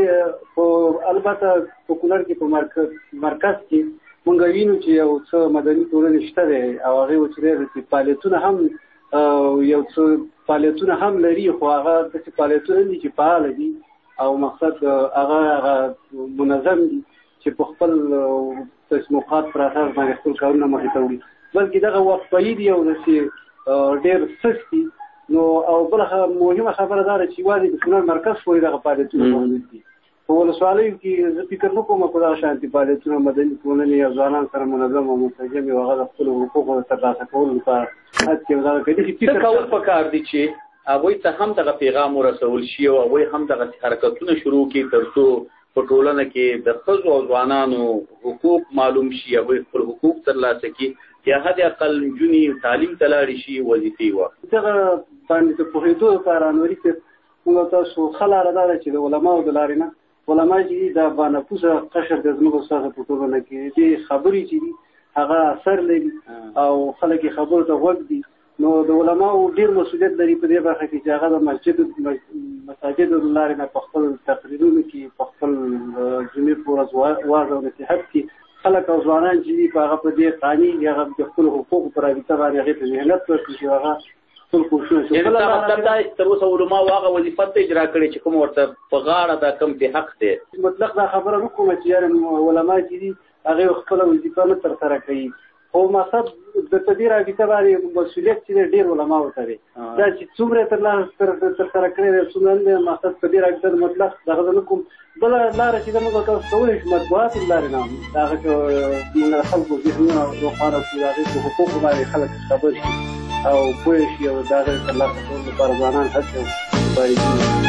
[SPEAKER 24] کې البته په کونړ کې په مرکز کې موږ وینو چې یو څه مدني ټولنې شته دی او هغې چې فعالیتونه هم یو څه فعالیتونه هم لري خو هغه داسې فعالیتونه دي چې فعاله دي او مقصد هغه هغه منظم دي چې په خپل تصمیمات پر اساس باندې خپل کارونه مخې ته وړي بلکې دغه وقفهیي دي او داسې ډېر سست دي نو او بله مهمه خبره دا ده چې یوازې د کونړ مرکز پورې دغه فعالیتونه موجود دي په ولسوالیو کې زه فکر نه کوم په دغه شانتي فعالیتونه مدني ټولنې او ځوانان سره منظم او منسجم او هغه د خپلو حقوقو د ترلاسه کولو لپاره هڅې او دغه کوي
[SPEAKER 23] څه کول پکار دي چې هغوی ته هم دغه پیغام ورسول شي او هغوی هم دغه حرکتونه شروع کړي تر څو په ټولنه کې د ښځو او ځوانانو حقوق معلوم شي هغوی خپل حقوق ترلاسه کړي یا حد اقل نجونې تعلیم ته لاړې شي وظیفې واخلي
[SPEAKER 24] دغه باندې د پوهېدو لپاره انوري صاحب موږ تاسو ښه لاره دا ده چې د علماو د لارې نه علما چې دي د بانفوسه قشر د زموږ استاده په ټولنه کې دې خبرې چې دي هغه اثر لري او خلک یې خبرو ته غوږ دي نو د علماو ډېر مسؤلیت لري په دې برخه کې چې هغه د مسجد مساجدو د لارې نه په خپل تقریرونو کې په خپل جمعې په ورځ واعظ او نصیحت کې خلک او ځوانان چې دي په هغه په دې قانع دي هغه د خپلو حقوقو په رابطه باندې هغې ته محنت وکړي چې هغه خپل کوښښونه
[SPEAKER 23] یعنې دا مطلب دا تر اوسه علماو هغه وظیفه ته اجرا کړې چې کوم ورته په غاړه دا کوم چې حق دی
[SPEAKER 24] مطلق دا خبره نه کومه چې یاره علما چې دي هغې خپله وظیفه نه ترسره کوي خو مقصد د تدبیر رابطه باندې مسؤلیت چې ډېر علماو ته دی دا چې څومره ترسره کړی دی څومره نه مقصد په دې رابطه د مطلق دغه نه کوم بله لاره چې ده موږ تاسو کولی شو مطبوعاتو له لارې نه د هغه چې موږ د خلکو ذهنونه روښانه کړو د هغې په حقوقو باندې خلک خبر شي او پوه شي او د هغې ترلاسه کولو لپاره ځوانان هڅې او مبارزې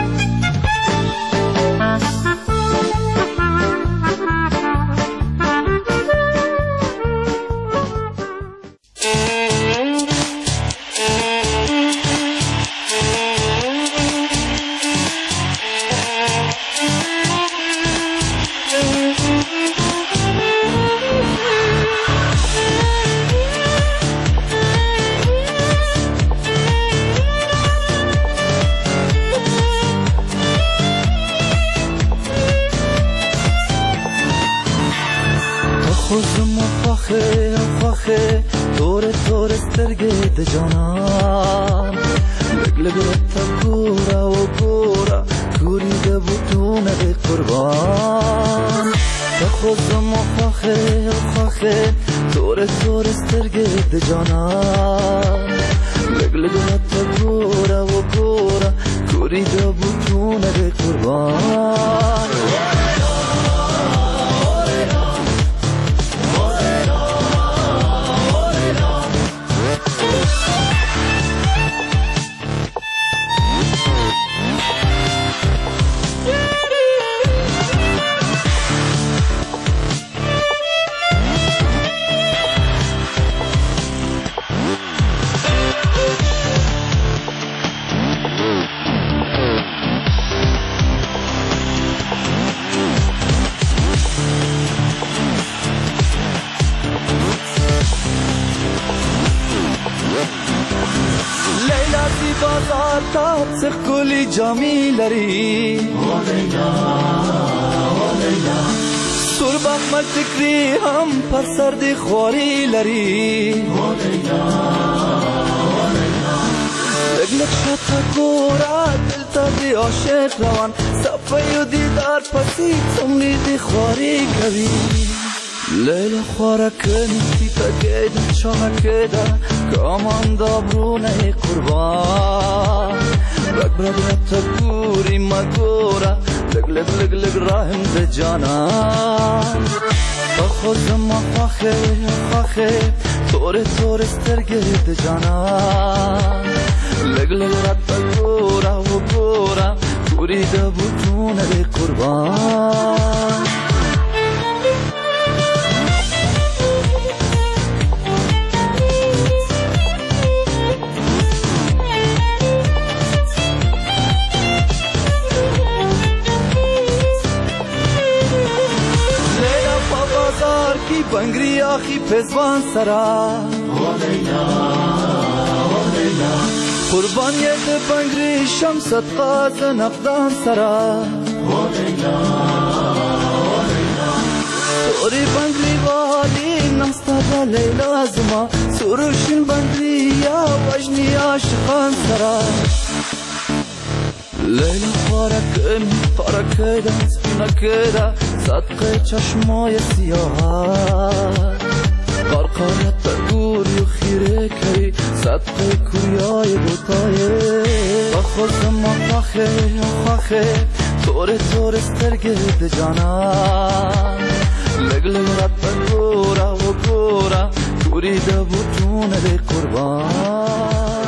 [SPEAKER 4] د جانان لګ لګ ته ګوره او ګوره ګوري د بوټونه د قربان ته خو زما خوښې او خوښې تورې تورې سترګې د جانان لګ لګ ته ګوره او ګوره ګوري د بوټونه د قربان صورت سخکلی جامی لری سربت ملتکری هم پر سردی خواری لری لگلک شد گورا دل تا دی عاشق روان صفه و دیدار پسی تمری دی خواری کوی لیلا خوارا کنی تی تا گیدن چانا گیدا کامان دابرونه قربان رک برد تا گوری مگورا لگ لگ لگ لگ راهم ده جانان خودم خواخه خواخه طور طور استرگه ده جانان لگ لگ رد گورا و گورا گوری ده بودونه ده قربان کی بنگری آخی پزوان سرا قربان یه بنگری شمست قاز نقدان سرا توری بنگری والی نستا لیلا زما سروشین بنگری یا وجنی عاشقان سرا لیلا خارکمی خارکیده سپینکیده صدقه چشمای سیاهت قرقایت ترگوری و خیره کری صدقه کوریای دوتایه بخوزم آخه آخه طور طور استرگه ده جانان لگ لگ رد گورا و گورا کوری ده بودونه ده قربان